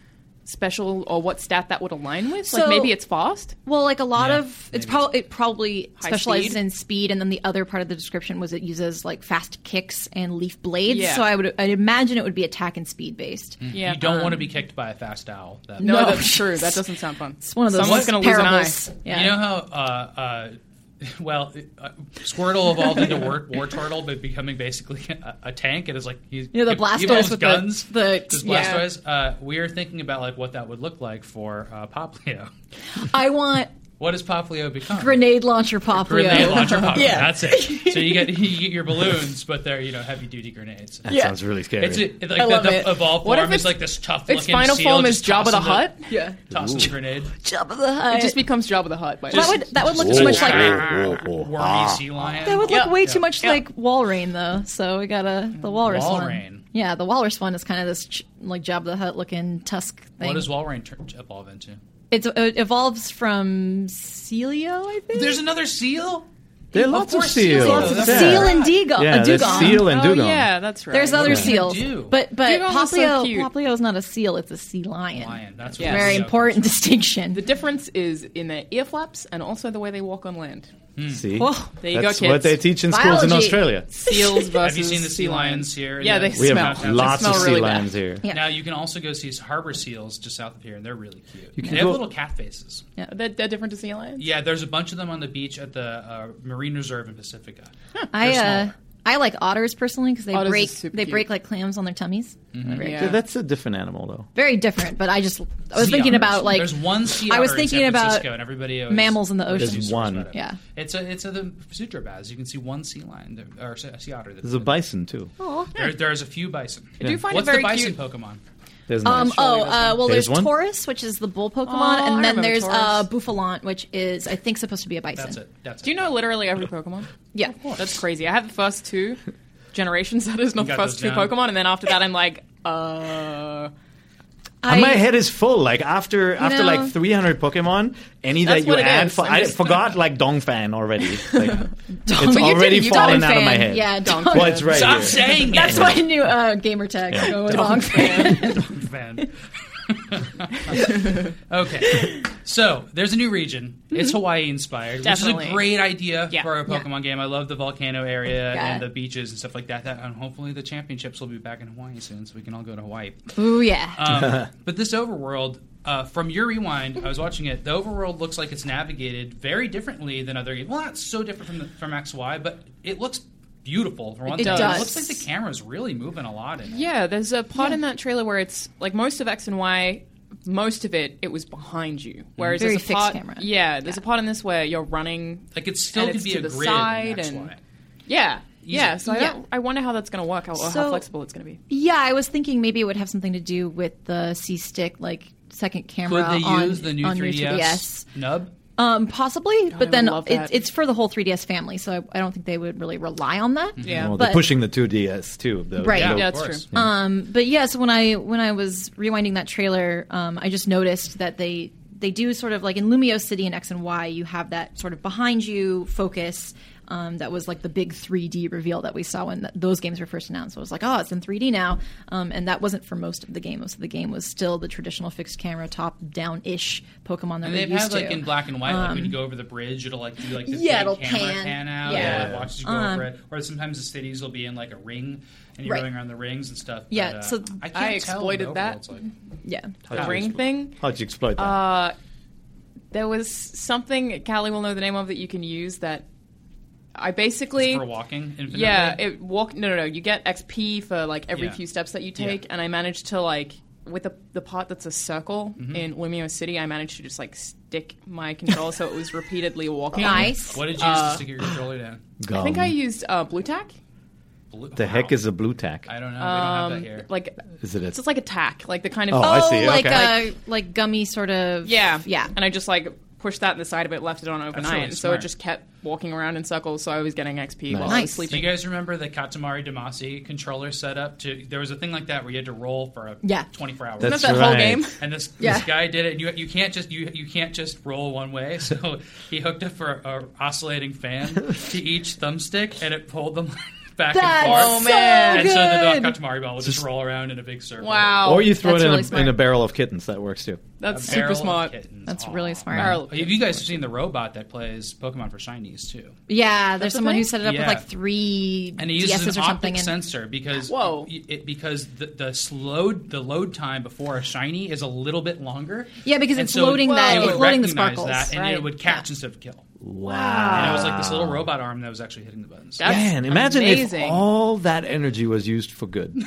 special or what stat that would align with. So- like maybe it's fast. Well, like a lot Yeah, of it's maybe. probably it probably High specializes speed? in speed, and then the other part of the description was it uses like fast kicks and leaf blades. Yeah. So I would I'd imagine it would be attack and speed based. Yeah, You don't um, want to be kicked by a fast owl. That, No, No. that's true. That doesn't sound fun. It's one of those Someone's gonna lose an eye. parables. Yeah. You know how, uh, uh, well, uh, Squirtle evolved into War, War Turtle, but becoming basically a, a tank. It is like he's You know, the he Blastoise evolves with guns. the, the This yeah. Blastoise. Uh, we are thinking about like what that would look like for uh, Poplio. I want What does Poplio become? grenade launcher Poplio. Grenade launcher Poplio. Yeah. That's it. So you get you get your balloons, but they're you know heavy duty grenades. That Yeah. sounds really scary. It's it, like I the, love the it. evolved What if form is it's- like this tough Its looking final seal form just is Jabba the tossing Hutt. Yeah. Tossing the grenade. Jabba the Hutt. It just becomes Jabba the Hutt. By that would that would look too Whoa. much like Wormy sea lion. that would look Yeah. way too Yeah. much Yeah. like Walrein though. So we got a the walrus one. Walrein. Yeah, the walrus one is kind of this ch- like Jabba the Hutt looking tusk thing. What does Walrein turn, evolve into? It's, it evolves from Celio, I think. There's another seal? There are lots of course, seals. seal. Lots of Yeah. seal and Digo, Yeah, uh, there's dugong. seal and Oh dugong. yeah, that's right. There's other What does it seals, do? but but Dugong is so Poplio cute. Poplio is not a seal; it's a sea lion. Lion. That's Yeah. what Very seal important comes distinction. The difference is in their ear flaps and also the way they walk on land. See? Whoa. There you That's go, kids. what they teach in schools in Biology. Australia. Seals versus Have you seen the sea sea lions here? Yeah, The- they We smell. have They lots smell of sea really bad. lions here. Yeah. Now you can also go see harbor seals just south of here, and they're really cute. You can they have go- little cat faces. They're, they're different to sea lions. Yeah, there's a bunch of them on the beach at the uh, Marine Reserve in Pacifica. I They're uh, smaller. I like otters personally because they Otters break is super they cute. break like clams on their tummies. Very, Yeah. Yeah, that's a different animal, though. very different. But I just I was Sea thinking otters. about like there's one sea I was otter in thinking San about Francisco, and everybody always mammals in the always ocean. There's swears one. about it. Yeah. It's a it's a the Sutras. You can see one sea lion there- or a sea otter. That, There's a bison, too. oh. there, there's a few bison. I do find What's it very the bison cute. Pokemon? There's Um, nice. oh, Surely there's uh, one. well, There's there's one? Taurus, which is the bull Pokemon, Oh, I and then remember there's uh, Taurus. Buffalant, which is I think supposed to be a bison. That's it. That's it. Do you know literally every Pokemon? Yeah. That's crazy. I have the first two generations, that is, not the got first those two down. Pokemon, and then after that I'm like, uh... I, my head is full. Like after after know- like three hundred Pokemon, any That's that you what it add, is. for, I'm I just- forgot like Dongfan already. Like, it's But you already did- you fallen got out of my fan. head. Yeah, Dong Dong Well, it's right Stop here. saying That's it. my new uh, gamer tag. Yeah. Go with Dong fan. fan. Okay, so there's a new region. It's Hawaii inspired, which Definitely. is a great idea Yeah. for a Pokemon game. I love the volcano area Yeah. and the beaches and stuff like that. That and hopefully the championships will be back in Hawaii soon, so we can all go to Hawaii. Ooh yeah. Um, but this overworld, uh, from your rewind, I was watching it. The overworld looks like it's navigated very differently than other games. Well, not so different from the, from X Y, but it looks beautiful for one It thing. does. It looks like the camera's really moving a lot in it. Yeah, there's a part in that trailer where it's like most of X and Y, most of it, it was behind you. Whereas Very there's a fixed part, camera. Yeah, there's a part in this where you're running. Like it still And could it's be to a the grid side in X Y. and- Yeah, yeah. So I, Yeah. don't- I wonder how that's going to work, how, or how So- flexible it's going to be. Yeah, I was thinking maybe it would have something to do with the C stick, like second camera Could they on, use the new on three D S, three D S. nub? Um, possibly, I but would then love it, that. it's for the whole three D S family, so I, I don't think they would really rely on that. Yeah. Well, But- they're pushing the two D S too. The, Right. Yeah, the- Yeah, of that's course. true. Um, but yeah, so when I when I was rewinding that trailer, um, I just noticed that they they do sort of like in Lumio City and X and Y, you have that sort of behind you focus. Um, that was like the big three D reveal that we saw when th- those games were first announced. So I was like, oh, it's in three D now. Um, and that wasn't for most of the game. Most of the game was still the traditional fixed camera, top down ish Pokemon that And we're they've used had like to. in black and white, like when you go over the bridge, it'll like do like this Yeah, big it'll camera pan. pan, out, Yeah. and it watches you go Um, over it. Or sometimes the cities will be in like a ring, and you're Right. going around the rings and stuff. Yeah, but, uh, so I, can't I tell exploited what that. it's like. yeah. The How'd you ring exploit- thing. How'd you exploit that? Uh, there was something Callie will know the name of that you can use that I basically For walking infinitely. yeah it walk no no no you get X P for like every Yeah. few steps that you take, Yeah. and I managed to like with the the part that's a circle Mm-hmm. in Lumio City, I managed to just like stick my controller so it was repeatedly walking. Nice. What did you use Uh, to stick your controller down? I think I Gum. used uh, Blue Tack. Blue, The heck wow. is a blue tack? I don't know. We don't have Um, that here. like Is it? A, it's just like a tack, like the kind of Oh, I see. like Okay. a like gummy sort of yeah yeah. and I just like pushed that in the side of it, left it on overnight, really and so smart. it just kept walking around in circles. So I was getting X P Nice. while I was Nice. Do sleeping. you guys remember the Katamari Damacy controller setup? To there was a thing like that where you had to roll for a Yeah. twenty-four hours. That's Isn't that whole right. game? And this, Yeah. this guy did it, and you you can't just you you can't just roll one way. So he hooked up for a, a oscillating fan to each thumbstick, and it pulled them back That's and forth. Oh, man. And so the good. Katamari ball would just roll around in a big circle. Wow. Or you throw That's it in, really a, smart. in a barrel of kittens. That works too. That's A barrel super of smart. kittens. That's Aw. really smart. Barrel of Have you guys seen the robot that plays Pokemon for shinies too? Yeah, there's a someone thing? who set it up Yeah. with like three And he uses D Ss an or something. optic And sensor because Whoa. it, it- because the the slowed the load time before a shiny is a little bit longer. yeah, because And it's so loading it, that, it it's would loading the recognize sparkles. that, and right? it would catch Yeah. instead of kill. Wow. And it was like this little robot arm that was actually hitting the buttons. That's Man, imagine amazing. if all that energy was used for good.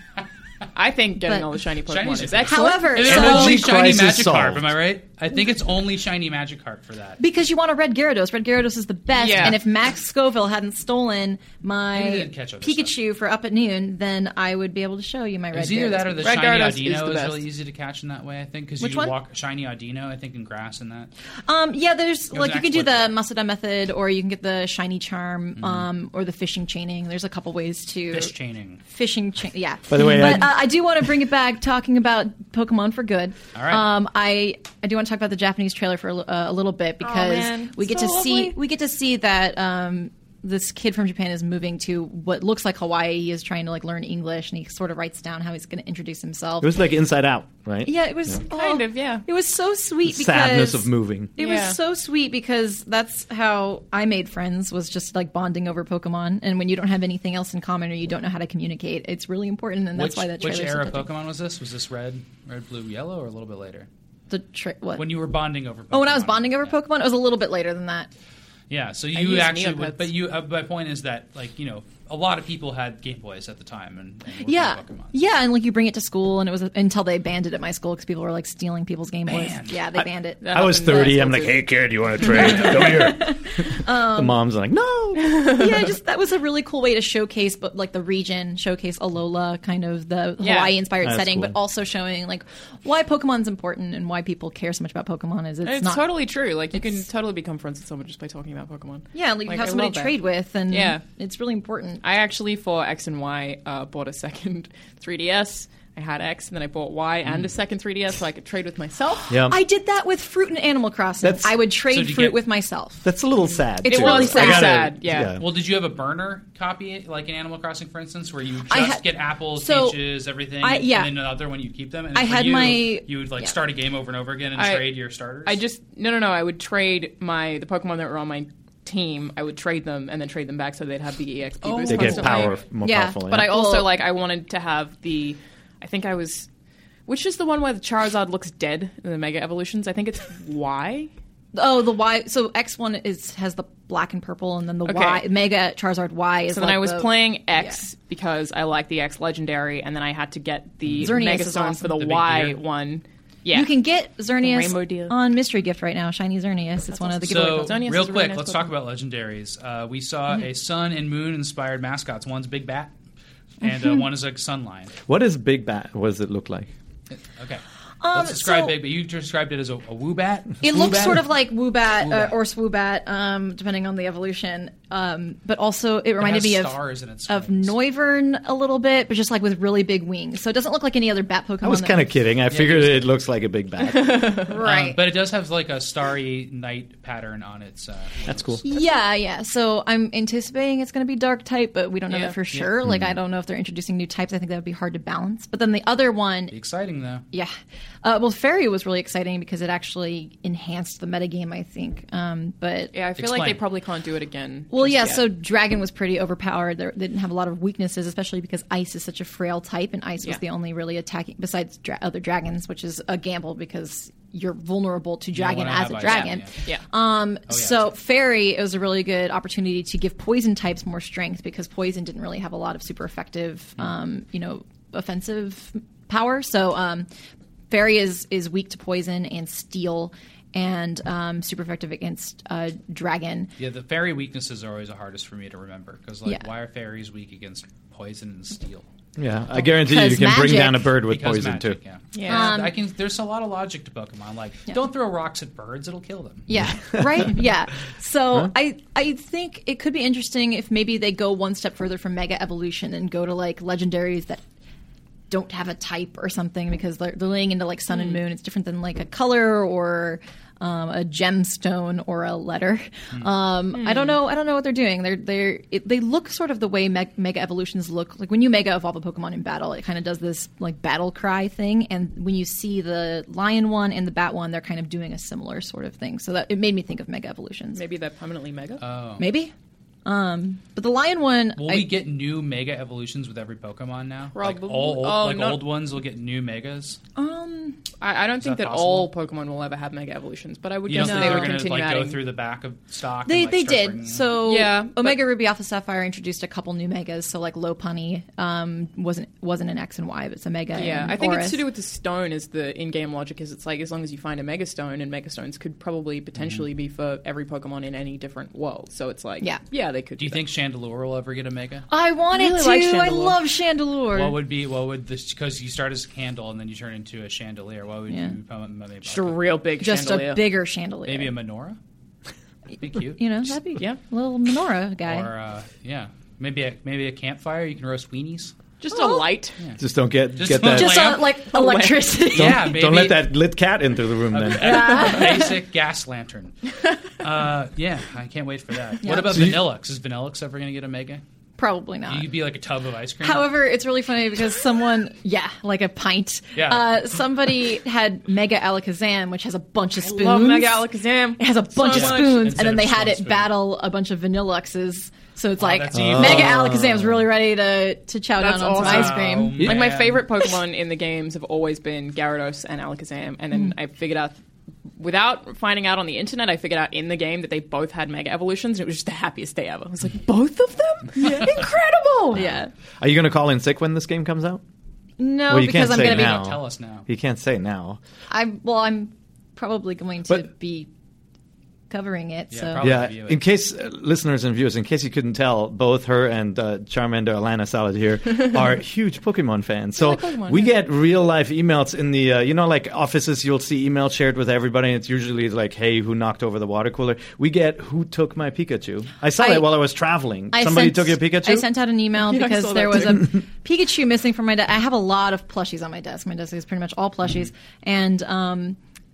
I think getting But- all the shiny Shinies Pokemon are is good. excellent. However, It's so- only Energy shiny crisis Magikarp, solved. am I right? I think it's only shiny Magikarp for that. Because you want a red Gyarados. Red Gyarados is the best. Yeah. And if Max Scoville hadn't stolen Maybe they my didn't catch other Pikachu for up at noon, then I would be able to show you my It red was either Gyarados. that or the Red shiny Gyarados is Audino the is best. really easy to catch in that way, I think, because Which you one? walk shiny Audino, I think, in grass and that. Um, yeah, there's was like you can do the exploit. Masada method, or you can get the shiny charm, um, or the fishing chaining. There's a couple ways to Fish chaining. fishing chain. Yeah. By the way, but I- uh, I do want to bring it back, talking about Pokemon for good. All right. Um, I I do want to talk about the Japanese trailer for a, li- uh, a little bit because man. we get So to see lovely. we get to see that um, this kid from Japan is moving to what looks like Hawaii. He is trying to like learn English, and he sort of writes down how he's going to introduce himself. It was like Inside Out, right? yeah, it was oh, Kind of, yeah. It was so sweet The because sadness of moving. It Yeah. was so sweet because that's how I made friends, was just like bonding over Pokemon. And when you don't have anything else in common or you don't know how to communicate, it's really important. And that's which why that which trailer's so era touching. Pokemon was this? Was this red, red, blue, yellow, or a little bit later? The tra- what? When you were bonding over Pokemon. oh, when I was bonding over Yeah. Pokemon, it was a little bit later than that. Yeah, so use you actually, Neopets. would, but you. Uh, my point is that, like, you know, a lot of people had Game Boys at the time, and, and were Yeah, playing Pokemon. yeah, and like you bring it to school, and it was until they banned it at my school because people were like stealing people's Game Boys. Banned. Yeah, they banned it. That I was happened in thirty. high I'm school, like, too. hey, kid, you want to trade? Come here. Um, the mom's like, no. yeah, just that was a really cool way to showcase, but like the region, showcase Alola, kind of the Yeah. Hawaii-inspired That's setting, cool. but also showing like why Pokemon's important and why people care so much about Pokemon. Is it's, It's not totally true. Like you can it's- totally become friends with someone just by talking about Pokemon. yeah, like, Like, you have I somebody love to that. trade with, and Yeah. it's really important. I actually for X and Y uh, bought a second three D S. I had X and then I bought Y and a second three D S so I could trade with myself. Yeah. I did that with fruit and Animal Crossing. That's- I would So trade did you fruit get- with myself. That's a little sad. It's too. really I sad. gotta- Sad, yeah. Well, did you have a burner copy, like in Animal Crossing, for instance, where you just I had- get apples, so, peaches, everything, I- yeah. and then another one you keep them? And I for had you, my- You would like yeah. start a game over and over again and I- trade your starters? I just no no no. I would trade my the Pokemon that were on my team. I would trade them and then trade them back so they'd have the E X P Oh. boost. They get constantly. power more Yeah, powerful. But I also Well- like I wanted to have the. I think I was. Which is the one where the Charizard looks dead in the Mega Evolutions? I think it's Y. Oh, the Y. So X one is has the black and purple, and then the Okay. Y Mega Charizard Y is. So then like I was the- playing X because I like the X Legendary, and then I had to get the Xerneas Mega is Zone awesome. for the, The big Y deer. one. Yeah, You can get Xerneas Rainbow deal. on Mystery Gift right now. Shiny Xerneas. It's one of the giveaway. So, codes. Xerneas real is a really quick, nice let's Pokemon. talk about legendaries. Uh, we saw Mm-hmm. a sun and moon inspired mascots. One's Big Bat, and uh, one is a Sunline. What is Big Bat? What does it look like? Okay. Um, Let's describe so- Big Bat. You described it as a, a Woobat? It looks Woobat? sort of like Woobat, Woobat. Uh, or Swoobat, um, depending on the evolution. Um, but also, it It reminded has me of stars in its of wings. Noivern a little bit, but just like with really big wings. So it doesn't look like any other bat Pokemon. I was that- kind of kidding. I figured there's- it looks like a big bat. right. Um, but it does have like a starry night pattern on its. Uh, That's wings. cool. Yeah, yeah. So I'm anticipating it's going to be dark type, but we don't know Yeah. that for sure. Like, I don't know if they're introducing new types. I think that would be hard to balance. But then the other one, Be exciting though. yeah. Uh, well, Fairy was really exciting because it actually enhanced the metagame, I think. Um, but Yeah, I feel like they Explain. probably can't do it again. Well, just yeah. yet. So Dragon was pretty overpowered. There, they didn't have a lot of weaknesses, especially because Ice is such a frail type, and Ice was Yeah. the only really attacking besides dra- other dragons, which is a gamble because you're vulnerable to Dragon wanna as have a Ice, dragon. yeah. Um, yeah, so that's Fairy, it was a really good opportunity to give poison types more strength because poison didn't really have a lot of super effective, um, you know, offensive power. So um, Fairy is is weak to poison and steel, and um, super effective against uh, dragon. Yeah, the fairy weaknesses are always the hardest for me to remember because, like, Yeah. why are fairies weak against poison and steel? Yeah, I guarantee you, you Because can bring magic. down a bird with Because poison magic, too. Yeah. Yeah. Um, I can. There's a lot of logic to Pokemon. Like, don't throw rocks at birds; it'll kill them. Yeah, right? Yeah. So I I think it could be interesting if maybe they go one step further from Mega Evolution and go to like legendaries that don't have a type or something, because they're, they're laying into like Sun and Moon. It's different than like a color or um, a gemstone or a letter. Um, I don't know. I don't know what they're doing. They're they're it, they look sort of the way Meg- Mega Evolutions look. Like when you Mega Evolve a Pokemon in battle, it kind of does this like battle cry thing. And when you see the Lion one and the Bat one, they're kind of doing a similar sort of thing. So that it made me think of Mega Evolutions. Maybe they're permanently mega. Oh. Maybe. Um, but the Lion one, Will I- we get new Mega Evolutions with every Pokemon now? Like Probably. all old, Oh, like not- old ones will get new Megas. um, I, I don't think that that, possible? all Pokemon will ever have mega evolutions, but I would You guess don't that think they they're would going to continue like go adding. through the back of stock? They and, like, they start did. bringing- So Yeah, but- Omega Ruby Alpha Sapphire introduced a couple new megas. So like Lopunny um, wasn't wasn't an X and Y, but it's a mega. Yeah, and I think it's Oris. to do with the stone. Is the in-game logic is it's like as long as you find a mega stone, and mega stones could probably potentially be for every Pokemon in any different world. So it's like, Yeah. yeah, they could. Do you that. think Chandelure will ever get a Mega? I want I it really to. like I Chandelure. love Chandelure. What would be? What would this? Because you start as a candle and then you turn into a chandelier. What would Yeah. you? Maybe, Just a real big Just chandelier. a bigger chandelier. maybe a menorah. Be cute. You know, that'd be Yeah. a little menorah guy. Or uh, yeah, maybe a maybe a campfire. You can roast weenies. just a light. Just don't get Just get don't that. Just uh, lamp. like electricity. don't, Yeah, maybe- don't let that lit cat into the room then. A basic gas lantern. Uh, yeah, I can't wait for that. What about So you- Vanillux? Is Vanillux ever going to get a Mega? Probably not. You could be like a tub of ice cream. However, it's really funny because someone, yeah, like a pint. Yeah. Uh, somebody had Mega Alakazam, which has a bunch of spoons. Love Mega Alakazam. It has a bunch So of much. spoons, Instead and then of they just had one it spoon. battle a bunch of Vaniluxes. So it's like that's evil. Mega Alakazam's really ready to to chow That's down on awesome. some ice cream. Oh, Like my man. favorite Pokemon in the games have always been Gyarados and Alakazam, and then I figured out, without finding out on the internet, I figured out in the game that they both had Mega Evolutions, and it was just the happiest day ever. I was like, both of them? Incredible! Yeah. Are you going to call in sick when this game comes out? No, Well, you because can't I'm say going to be. now. Tell us now. You can't say now. I well, I'm probably going to But- be covering it. Yeah, so probably. Yeah, review it. in case uh, listeners and viewers, in case you couldn't tell, both her and uh, Charmander Alana Salad here are huge Pokemon fans. So like Pokemon, we yeah. get real life emails in the, uh, you know, like offices, you'll see emails shared with everybody, and it's usually like, hey, who knocked over the water cooler? We get, who took my Pikachu? I saw I- that while I was traveling. I Somebody sent, took your Pikachu? I sent out an email Yeah, I because saw there that was a too. Pikachu missing from my desk. I have a lot of plushies on my desk. My desk is pretty much all plushies, and um,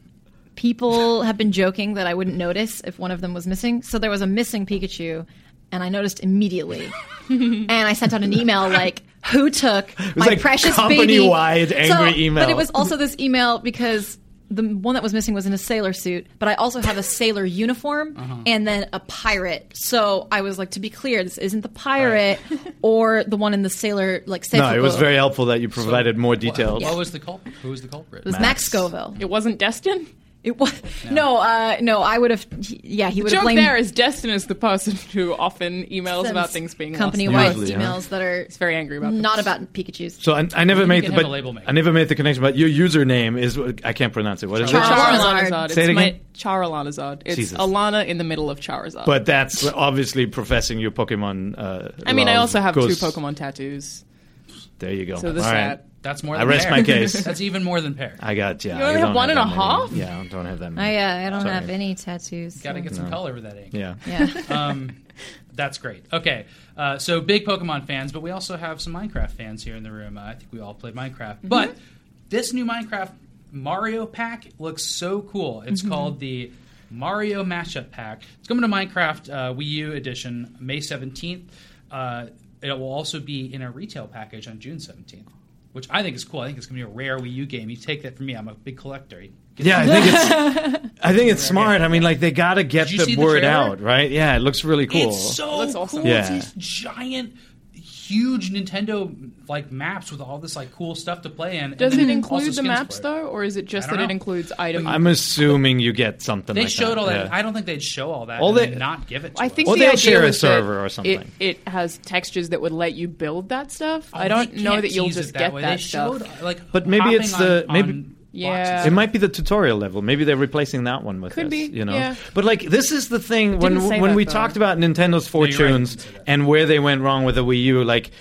people have been joking that I wouldn't notice if one of them was missing. So there was a missing Pikachu, and I noticed immediately. And I sent out an email like, "Who took my like precious baby?" company-wide angry So- email. But it was also this email because the one that was missing was in a sailor suit, but I also have a sailor uniform Uh-huh. and then a pirate. So I was like, to be clear, this isn't the pirate or the one in the sailor like. no, it was Seifuku. very helpful that you provided more details. What, what was the culprit? Who was the culprit? It was Max, Max. Scoville. It wasn't Destin? It was no, uh, no. I would have. Yeah, he would have Joke blamed there is Destin is the person who often emails about things being company-wide lost. Usually, huh? emails that are He's very angry about not this. about Pikachu's. So I, I never made can the, have but a label maker. I never made the connection. But your username is I can't pronounce it. What is it? Charizard. Charizard. Say it It's my again? Charizard. It's Jesus. Alana in the middle of Charizard. But that's obviously professing your Pokemon. Uh, I mean, I love also have goes- two Pokemon tattoos. There you go. So there's All right. that. That's more. I Than rest pear. my case. That's even more than pear. I got yeah. You only I have don't one and that a many. half? Yeah, I don't have that many. I uh, I don't Sorry. have any tattoos. Got to so- get some color with that ink. Yeah. Yeah. Um, that's great. Okay, uh, so big Pokemon fans, but we also have some Minecraft fans here in the room. Uh, I think we all played Minecraft. Mm-hmm. But this new Minecraft Mario pack looks so cool. It's Mm-hmm. called the Mario Mashup Pack. It's coming to Minecraft uh, Wii U edition May seventeenth. Uh, it will also be in a retail package on June seventeenth, which I think is cool. I think it's going to be a rare Wii U game. You take that from me. I'm a big collector. You get Yeah, I think it's. I think it's smart. I mean, like they got to get Did you the see the word trailer? out, right? Yeah, it looks really cool. It's so Looks awesome. cool. It's Yeah. these giant, huge Nintendo like maps with all this like cool stuff to play in. and Does then it also include the skins maps, for it. though? Or is it just I that don't it know. includes items? I'm assuming you get something. They like showed that. all that. Yeah. I don't think they'd show all that All and they- then not give it to I us. think Or the they'll idea share a was that server or something. It, it has textures that would let you build that stuff. Oh, I don't they know can't that you'll tease it just that get way. that They stuff. showed, like, But maybe hopping it's the- on- maybe- on Yeah. boxes. It might be the tutorial level. Maybe they're replacing that one with Could this. be, You know, yeah. but like this is the thing when didn't say when that, we though. talked about Nintendo's you're right, you fortunes didn't say that. and where they went wrong with the Wii U, like.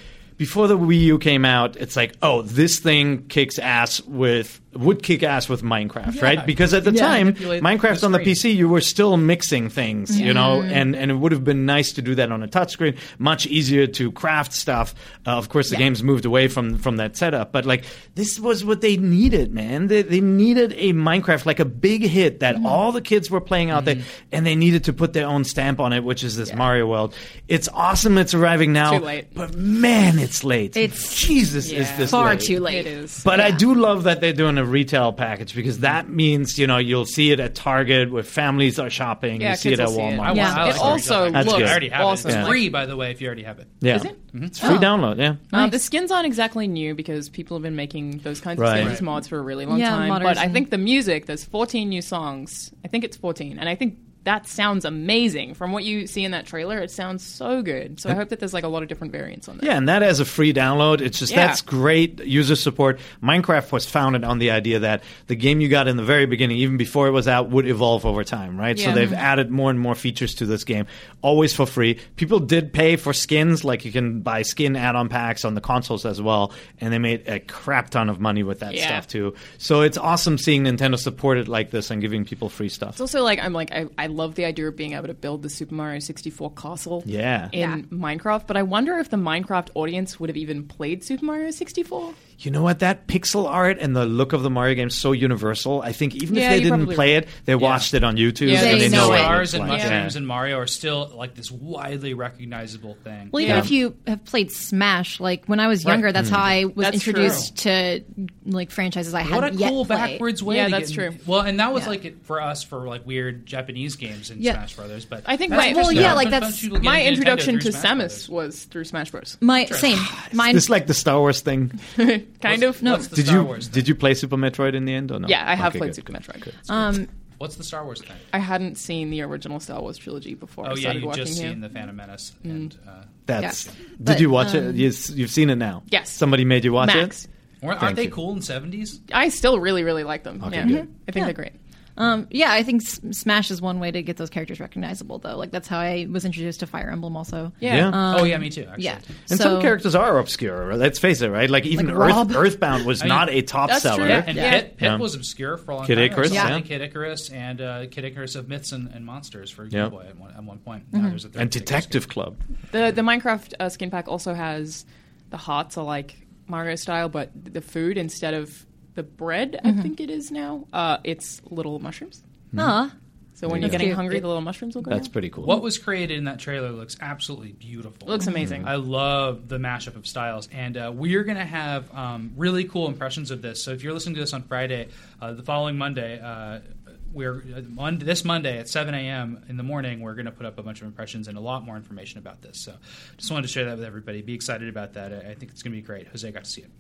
before the Wii U came out, it's like, oh, this thing kicks ass with would kick ass with Minecraft, Yeah. right? Because at the Yeah, time, manipulate Minecraft the on the screen. P C, you were still mixing things, you know, and, and it would have been nice to do that on a touchscreen, much easier to craft stuff. Uh, of course, the Yeah. games moved away from from that setup, but like this was what they needed, man. They, they needed a Minecraft, like a big hit that all the kids were playing out there, and they needed to put their own stamp on it, which is this Mario World. It's awesome. It's arriving now, Too late. but man, it's late. It's- Jesus, is Yeah. this Far late. too late. It is. But I Yeah. do love that they're doing a retail package because that means, you know, you'll see it at Target where families are shopping. Yeah, you see it kids at will see it. Walmart. I Yeah. want- I It like the also retail That's looks good. I already have awesome. it. It's Yeah. free, by the way, if you already have it. Yeah. Is it? It's free Oh. download, yeah. Um, the skins aren't exactly new because people have been making those kinds Right. of skins Right. mods for a really long Yeah, time. modders But I and- think the music, there's fourteen new songs. I think it's fourteen. And I think that sounds amazing. From what you see in that trailer, it sounds so good. So I hope that there's like a lot of different variants on that. Yeah, and that as a free download, it's just Yeah. that's great user support. Minecraft was founded on the idea that the game you got in the very beginning, even before it was out, would evolve over time, right? So Yeah. they've added more and more features to this game, always for free. People did pay for skins, like you can buy skin add-on packs on the consoles as well, and they made a crap ton of money with that Yeah. stuff too. So it's awesome seeing Nintendo support it like this and giving people free stuff. It's also like I'm like I, I love the idea of being able to build the Super Mario sixty-four castle Yeah. in Yeah. Minecraft, but I wonder if the Minecraft audience would have even played Super Mario sixty-four. You know what? That pixel art and the look of the Mario game is so universal. I think even Yeah, if they you're didn't probably play right. it, they watched it on YouTube Yeah, and they they know know it. what it Stars looks and like. mushrooms Yeah. and Mario are still like this widely recognizable thing. Well, even Yeah. if you have played Smash, like when I was younger, that's how I was That's introduced to like franchises I What a hadn't yet cool played. backwards way. Yeah, to that's get- true. Well, and that was Yeah. like it for us for like weird Japanese games in Yeah. Smash Brothers. But I think that's my- interesting. well, yeah, How like much that's people get My into Nintendo introduction through to Smash Samus Brothers. was through Smash Bros. My same. Mine. This like the Star Wars thing. kind of. No. What's the Did Star you Wars thing? did you play Super Metroid in the end or no? Yeah, I have Okay, played good, Super good, Metroid. good. um, What's the Star Wars thing? I hadn't seen the original Star Wars trilogy before Oh I yeah, started you watching just here. seen the Phantom Menace and. Uh, That's. Yeah. Did But, you watch it? um, You, you've seen it now. Yes. Somebody made you watch Max. it. Weren't- Thank aren't they you. cool in seventies? I still really, really like them. Okay, yeah. good. I think Yeah. they're great. Um, yeah, I think S- Smash is one way to get those characters recognizable, though. Like that's how I was introduced to Fire Emblem, also. Yeah. Yeah. oh yeah, me too. Actually. Yeah, And so, some characters are obscure. Let's face it, right? Like even Like Earth, Rob. Earthbound was I mean, not a top that's seller. true. Yeah, and Yeah. Pit, Pit Yeah. was obscure for a long Kid time. Icarus, I was yeah. Kid Icarus and uh, Kid Icarus of Myths and, and Monsters for Game Yeah. Boy at one, at one point. Mm-hmm. Now there's a third And Kid Icarus Detective Club. The the Minecraft uh, skin pack also has the hearts are like Mario style, but the food instead of the bread, Mm-hmm. I think it is now. Uh, it's little mushrooms. Aw. So when There you're you getting go. hungry, the little mushrooms will go. That's down. pretty cool. What was created in that trailer looks absolutely beautiful. It looks amazing. I love the mashup of styles, and uh, we're going to have um, really cool impressions of this. So if you're listening to this on Friday, uh, the following Monday, uh, we're on this Monday at seven a.m. in the morning. We're going to put up a bunch of impressions and a lot more information about this. So just wanted to share that with everybody. Be excited about that. I, I think it's going to be great. Jose got to see it.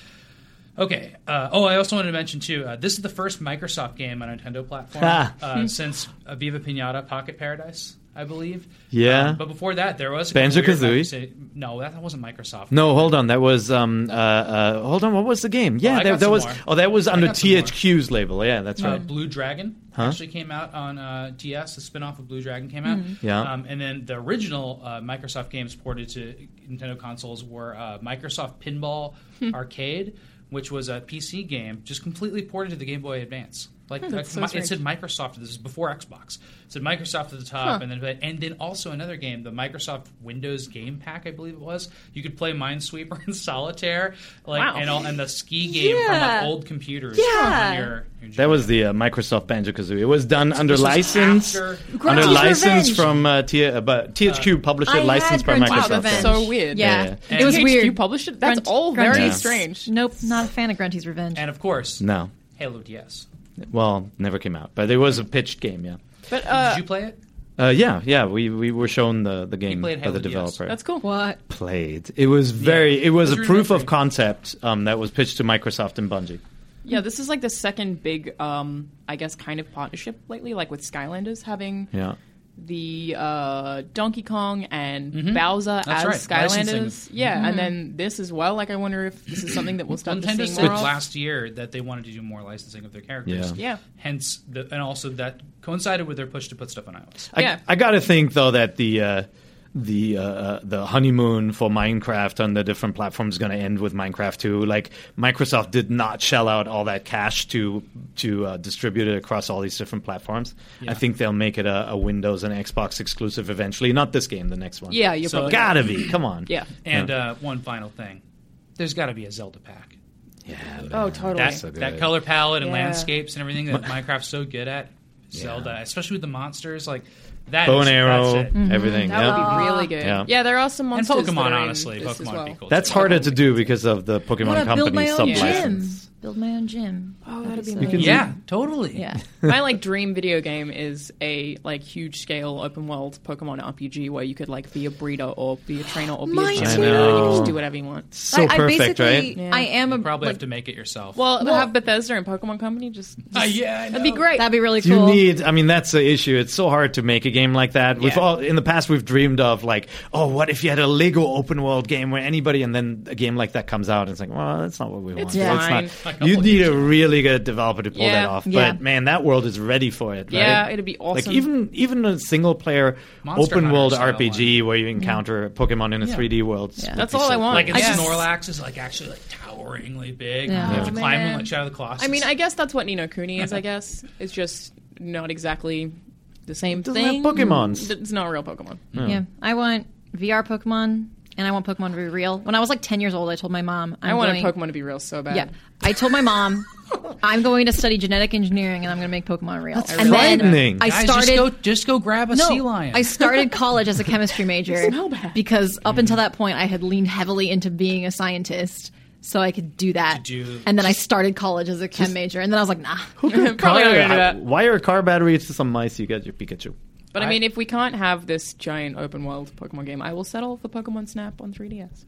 Okay. Uh, oh, I also wanted to mention too. Uh, this is the first Microsoft game on a Nintendo platform Ah. uh, since uh, Viva Pinata Pocket Paradise, I believe. Yeah. Um, but before that, there was a Banjo-Kazooie? weird Microsoft- No, that wasn't Microsoft. No, hold on. That was um uh, uh hold on. What was the game? Yeah, I that, got that some was more. oh that was I under got some T H Q's label. Yeah, that's Uh, right. Blue Dragon Huh? actually came out on uh, D S. A spin-off of Blue Dragon came out. Yeah. Um, and then the original uh, Microsoft games ported to Nintendo consoles were uh, Microsoft Pinball Arcade, which was a P C game, just completely ported to the Game Boy Advance. Like Hmm, that's uh, so it said strange. Microsoft. This is before Xbox. It said Microsoft at the top, and then and then also another game, the Microsoft Windows Game Pack, I believe it was. You could play Minesweeper and Solitaire, like Wow. and all, and the ski game from Yeah. like old computers. Yeah. on your, your That was the uh, Microsoft Banjo-Kazooie. It was done under This was license, after- under Grunty's license Revenge. from uh, T- uh, but T H Q published I it, licensed by had Microsoft. Grunty's Wow, that's Revenge. so weird. Yeah, Yeah, yeah. it was H Q weird. published it? That's Grunt- all very Grunty's- strange. Nope, not a fan of Grunty's Revenge. And of course, No, Halo D S. well, never came out, but it was a pitched game. Yeah, But uh, Did you play it? uh, yeah, yeah. We, we were shown the, the game played by Halo the D S. developer. that's cool. what? Played. It was very. It was What's a your proof of memory? concept um, that was pitched to Microsoft and Bungie. Yeah, this is like the second big, um, I guess, kind of partnership lately, like with Skylanders having Yeah. the uh, Donkey Kong and Bowser That's as right, Skylanders. licensing. Yeah, and then this as well. Like, I wonder if this is something that we'll start to Nintendo see said more of. last year that they wanted to do more licensing of their characters. Yeah. Yeah. Hence, the, and also that coincided with their push to put stuff on iOS. I, Yeah. I got to think though that the uh, the uh, the honeymoon for Minecraft on the different platforms is going to end with Minecraft two. Like Microsoft did not shell out all that cash to to uh, distribute it across all these different platforms. Yeah. I think they'll make it a, a Windows and Xbox exclusive eventually. Not this game, the next one. Yeah, you're So- probably Gotta be. Come on. Yeah. And uh, one final thing, there's got to be a Zelda pack. Yeah. Oh, totally. That, so good. that color palette and Yeah. landscapes and everything that Minecraft's so good at. Zelda, especially with the monsters, like that. Bow is- and arrow, that's it. everything. That yeah. would be really good. Yeah. Yeah, there are some And monsters. that Pokemon, are in honestly, this as Pokemon well. would be cool. That's too. harder to do because of the I Pokemon want to build my Company own sub-license. gym. Build my own gym. Oh, that'd be so- amazing. Yeah, totally. Yeah. My like dream video game is a like huge scale open world Pokemon R P G where you could like be a breeder or be a trainer or be Mine a gym too. leader and you can I just know. do whatever you want. So I, I perfect, basically, right? I am You a probably like, have to make it yourself. Well, Well- have Bethesda and Pokemon Company just, just Uh, yeah, I that'd be know. great. that'd be really You cool. need, I mean, that's the issue. It's so hard to make a game like that. We've Yeah. all, in the past, we've dreamed of like, oh, what if you had a Lego open world game where anybody, and then a game like that comes out, and it's like, well, that's not what we want. It's fine. not. A couple You of need years a ago. really good developer to pull Yeah. that off. Yeah. But man, that world is ready for it. Yeah, right? it'd be Like awesome. even even a single player Monster open world Hunter R P G style where you encounter Pokemon in a Yeah. three D world. Yeah. That's all I want. Like, and I just- Snorlax is like actually like toweringly big. Yeah. You have to Oh, climb him man. like Shadow of the Colossus. I mean, I guess that's what Ni no Kuni is. I guess it's just not exactly the same doesn't have thing. Pokemons. It's not a real Pokemon. Yeah, I want V R Pokemon, and I want Pokemon to be real. When I was like ten years old, I told my mom, I'm I want going, a Pokemon to be real so bad. Yeah, I told my mom, I'm going to study genetic engineering, and I'm going to make Pokemon real. That's and frightening. then I Guys, started. just go, just go grab a no, sea lion. I started college as a chemistry major Smell bad. because up until that point, I had leaned heavily into being a scientist. So I could do that, To do- and then I started college as a chem major, and then I was like, "Nah." Probably not Car- gonna do that. Wire a car battery to some mice, you get your Pikachu. But I, I- mean, if we can't have this giant open world Pokemon game, I will settle for Pokemon Snap on three D S.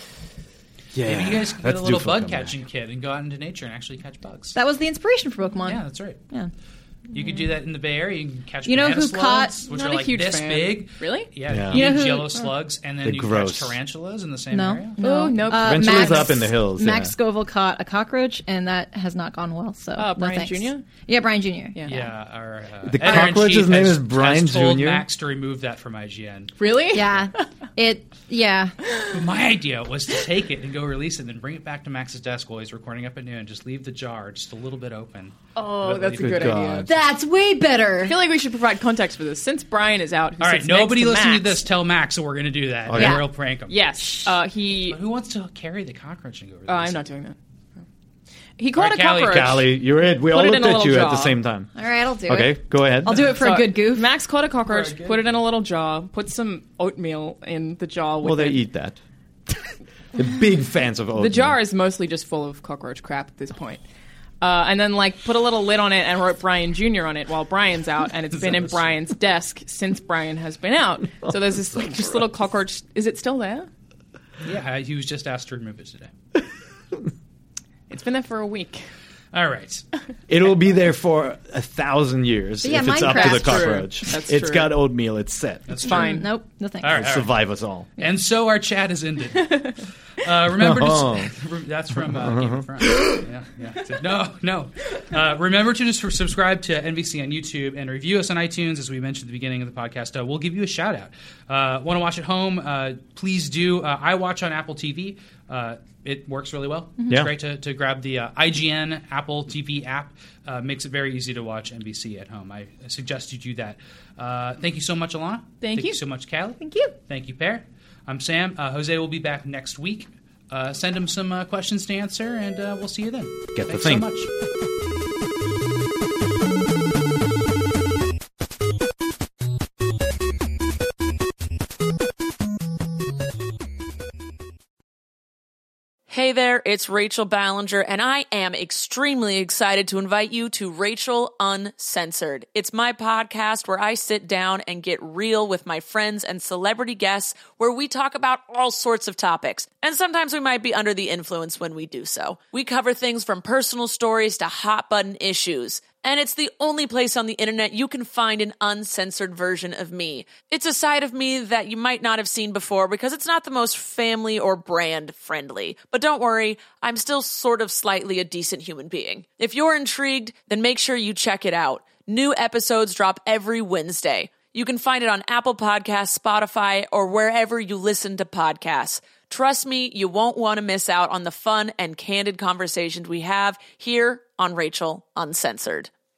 Yeah, Maybe you guys could get that's a little due for a bug comeback. catching kit and go out into nature and actually catch bugs. That was the inspiration for Pokemon. Yeah, that's right. Yeah. You could do that in the Bay Area. You can catch You know banana who slugs, caught- which Not are a like huge this fan. big. Really? Yeah, Yeah. huge You know who- yellow slugs, and then They're you gross. catch tarantulas in the same No, area. no. Oh, nope. Uh, Tarantulas Max, up in the hills, Max yeah. Scoville caught a cockroach, and that has not gone well. So, Uh, no Brian thanks. Junior? Yeah, Brian Junior Yeah. Yeah, our uh, The editor-in-chief cockroach's name has- is Brian has told Junior? Max to remove that from I G N. Really? Yeah, it. Yeah, But my idea was to take it and go release it, and then bring it back to Max's desk while he's recording up at noon. Just leave the jar just a little bit open. Oh, that's a Good good, idea. God. that's way better. I feel like we should provide context for this. Since Brian is out, who All right, sits next nobody to listening Max, to this, tell Max that we're going to do that. Okay. And Yeah. we'll prank him. Yes, uh, he. But who wants to carry the cockroach and go release Uh, I'm it? not doing that. He caught right, a Callie, cockroach. Callie, you're it. We all Put it looked in a at little you at the jar. same time. All right, I'll do Okay, it. go ahead. I'll do it for So, a good goof. Max caught a cockroach, For a good put it in a little jar, put some oatmeal in the jar with Well, they it. eat that. They're big fans of oatmeal. The jar is mostly just full of cockroach crap at this point. Uh, and then, like, put a little lid on it and wrote Brian Junior on it while Brian's out, and it's been in Brian's desk since Brian has been out. So there's this like, just little cockroach. Is it still there? Yeah, he was just asked to remove it today. It's been there for a week. All right. It'll be there for a thousand years Yeah, if it's up to Minecraft. the That's true. cockroach. That's It's true. got oatmeal. It's set. That's Fine. Nope, no thanks. All right, It'll all right. survive us all. And so our chat has ended. Uh, remember Oh. to that's from uh, Game of Thrones. Yeah, yeah. No, no. Uh, remember to just subscribe to N V C on YouTube and review us on iTunes, as we mentioned at the beginning of the podcast. Uh, we'll give you a shout out. Uh, Want to watch at home? Uh, please do. Uh, I watch on Apple T V. Uh, it works really well. It's Yeah. great to, to grab the uh, I G N Apple T V app. Uh, makes it very easy to watch N B C at home. I suggest you do that. Uh, thank you so much, Alana. Thank you. you so much, Callie. Thank you. Thank you, Per. I'm Sam. Uh, Jose will be back next week. Uh, send him some uh, questions to answer, and uh, we'll see you then. Get the Thanks thing. so much. Hey there, it's Rachel Ballinger, and I am extremely excited to invite you to Rachel Uncensored. It's my podcast where I sit down and get real with my friends and celebrity guests, where we talk about all sorts of topics. And sometimes we might be under the influence when we do so. We cover things from personal stories to hot button issues. And it's the only place on the internet you can find an uncensored version of me. It's a side of me that you might not have seen before because it's not the most family or brand friendly. But don't worry, I'm still sort of slightly a decent human being. If you're intrigued, then make sure you check it out. New episodes drop every Wednesday. You can find it on Apple Podcasts, Spotify, or wherever you listen to podcasts. Trust me, you won't want to miss out on the fun and candid conversations we have here on Rachel Uncensored.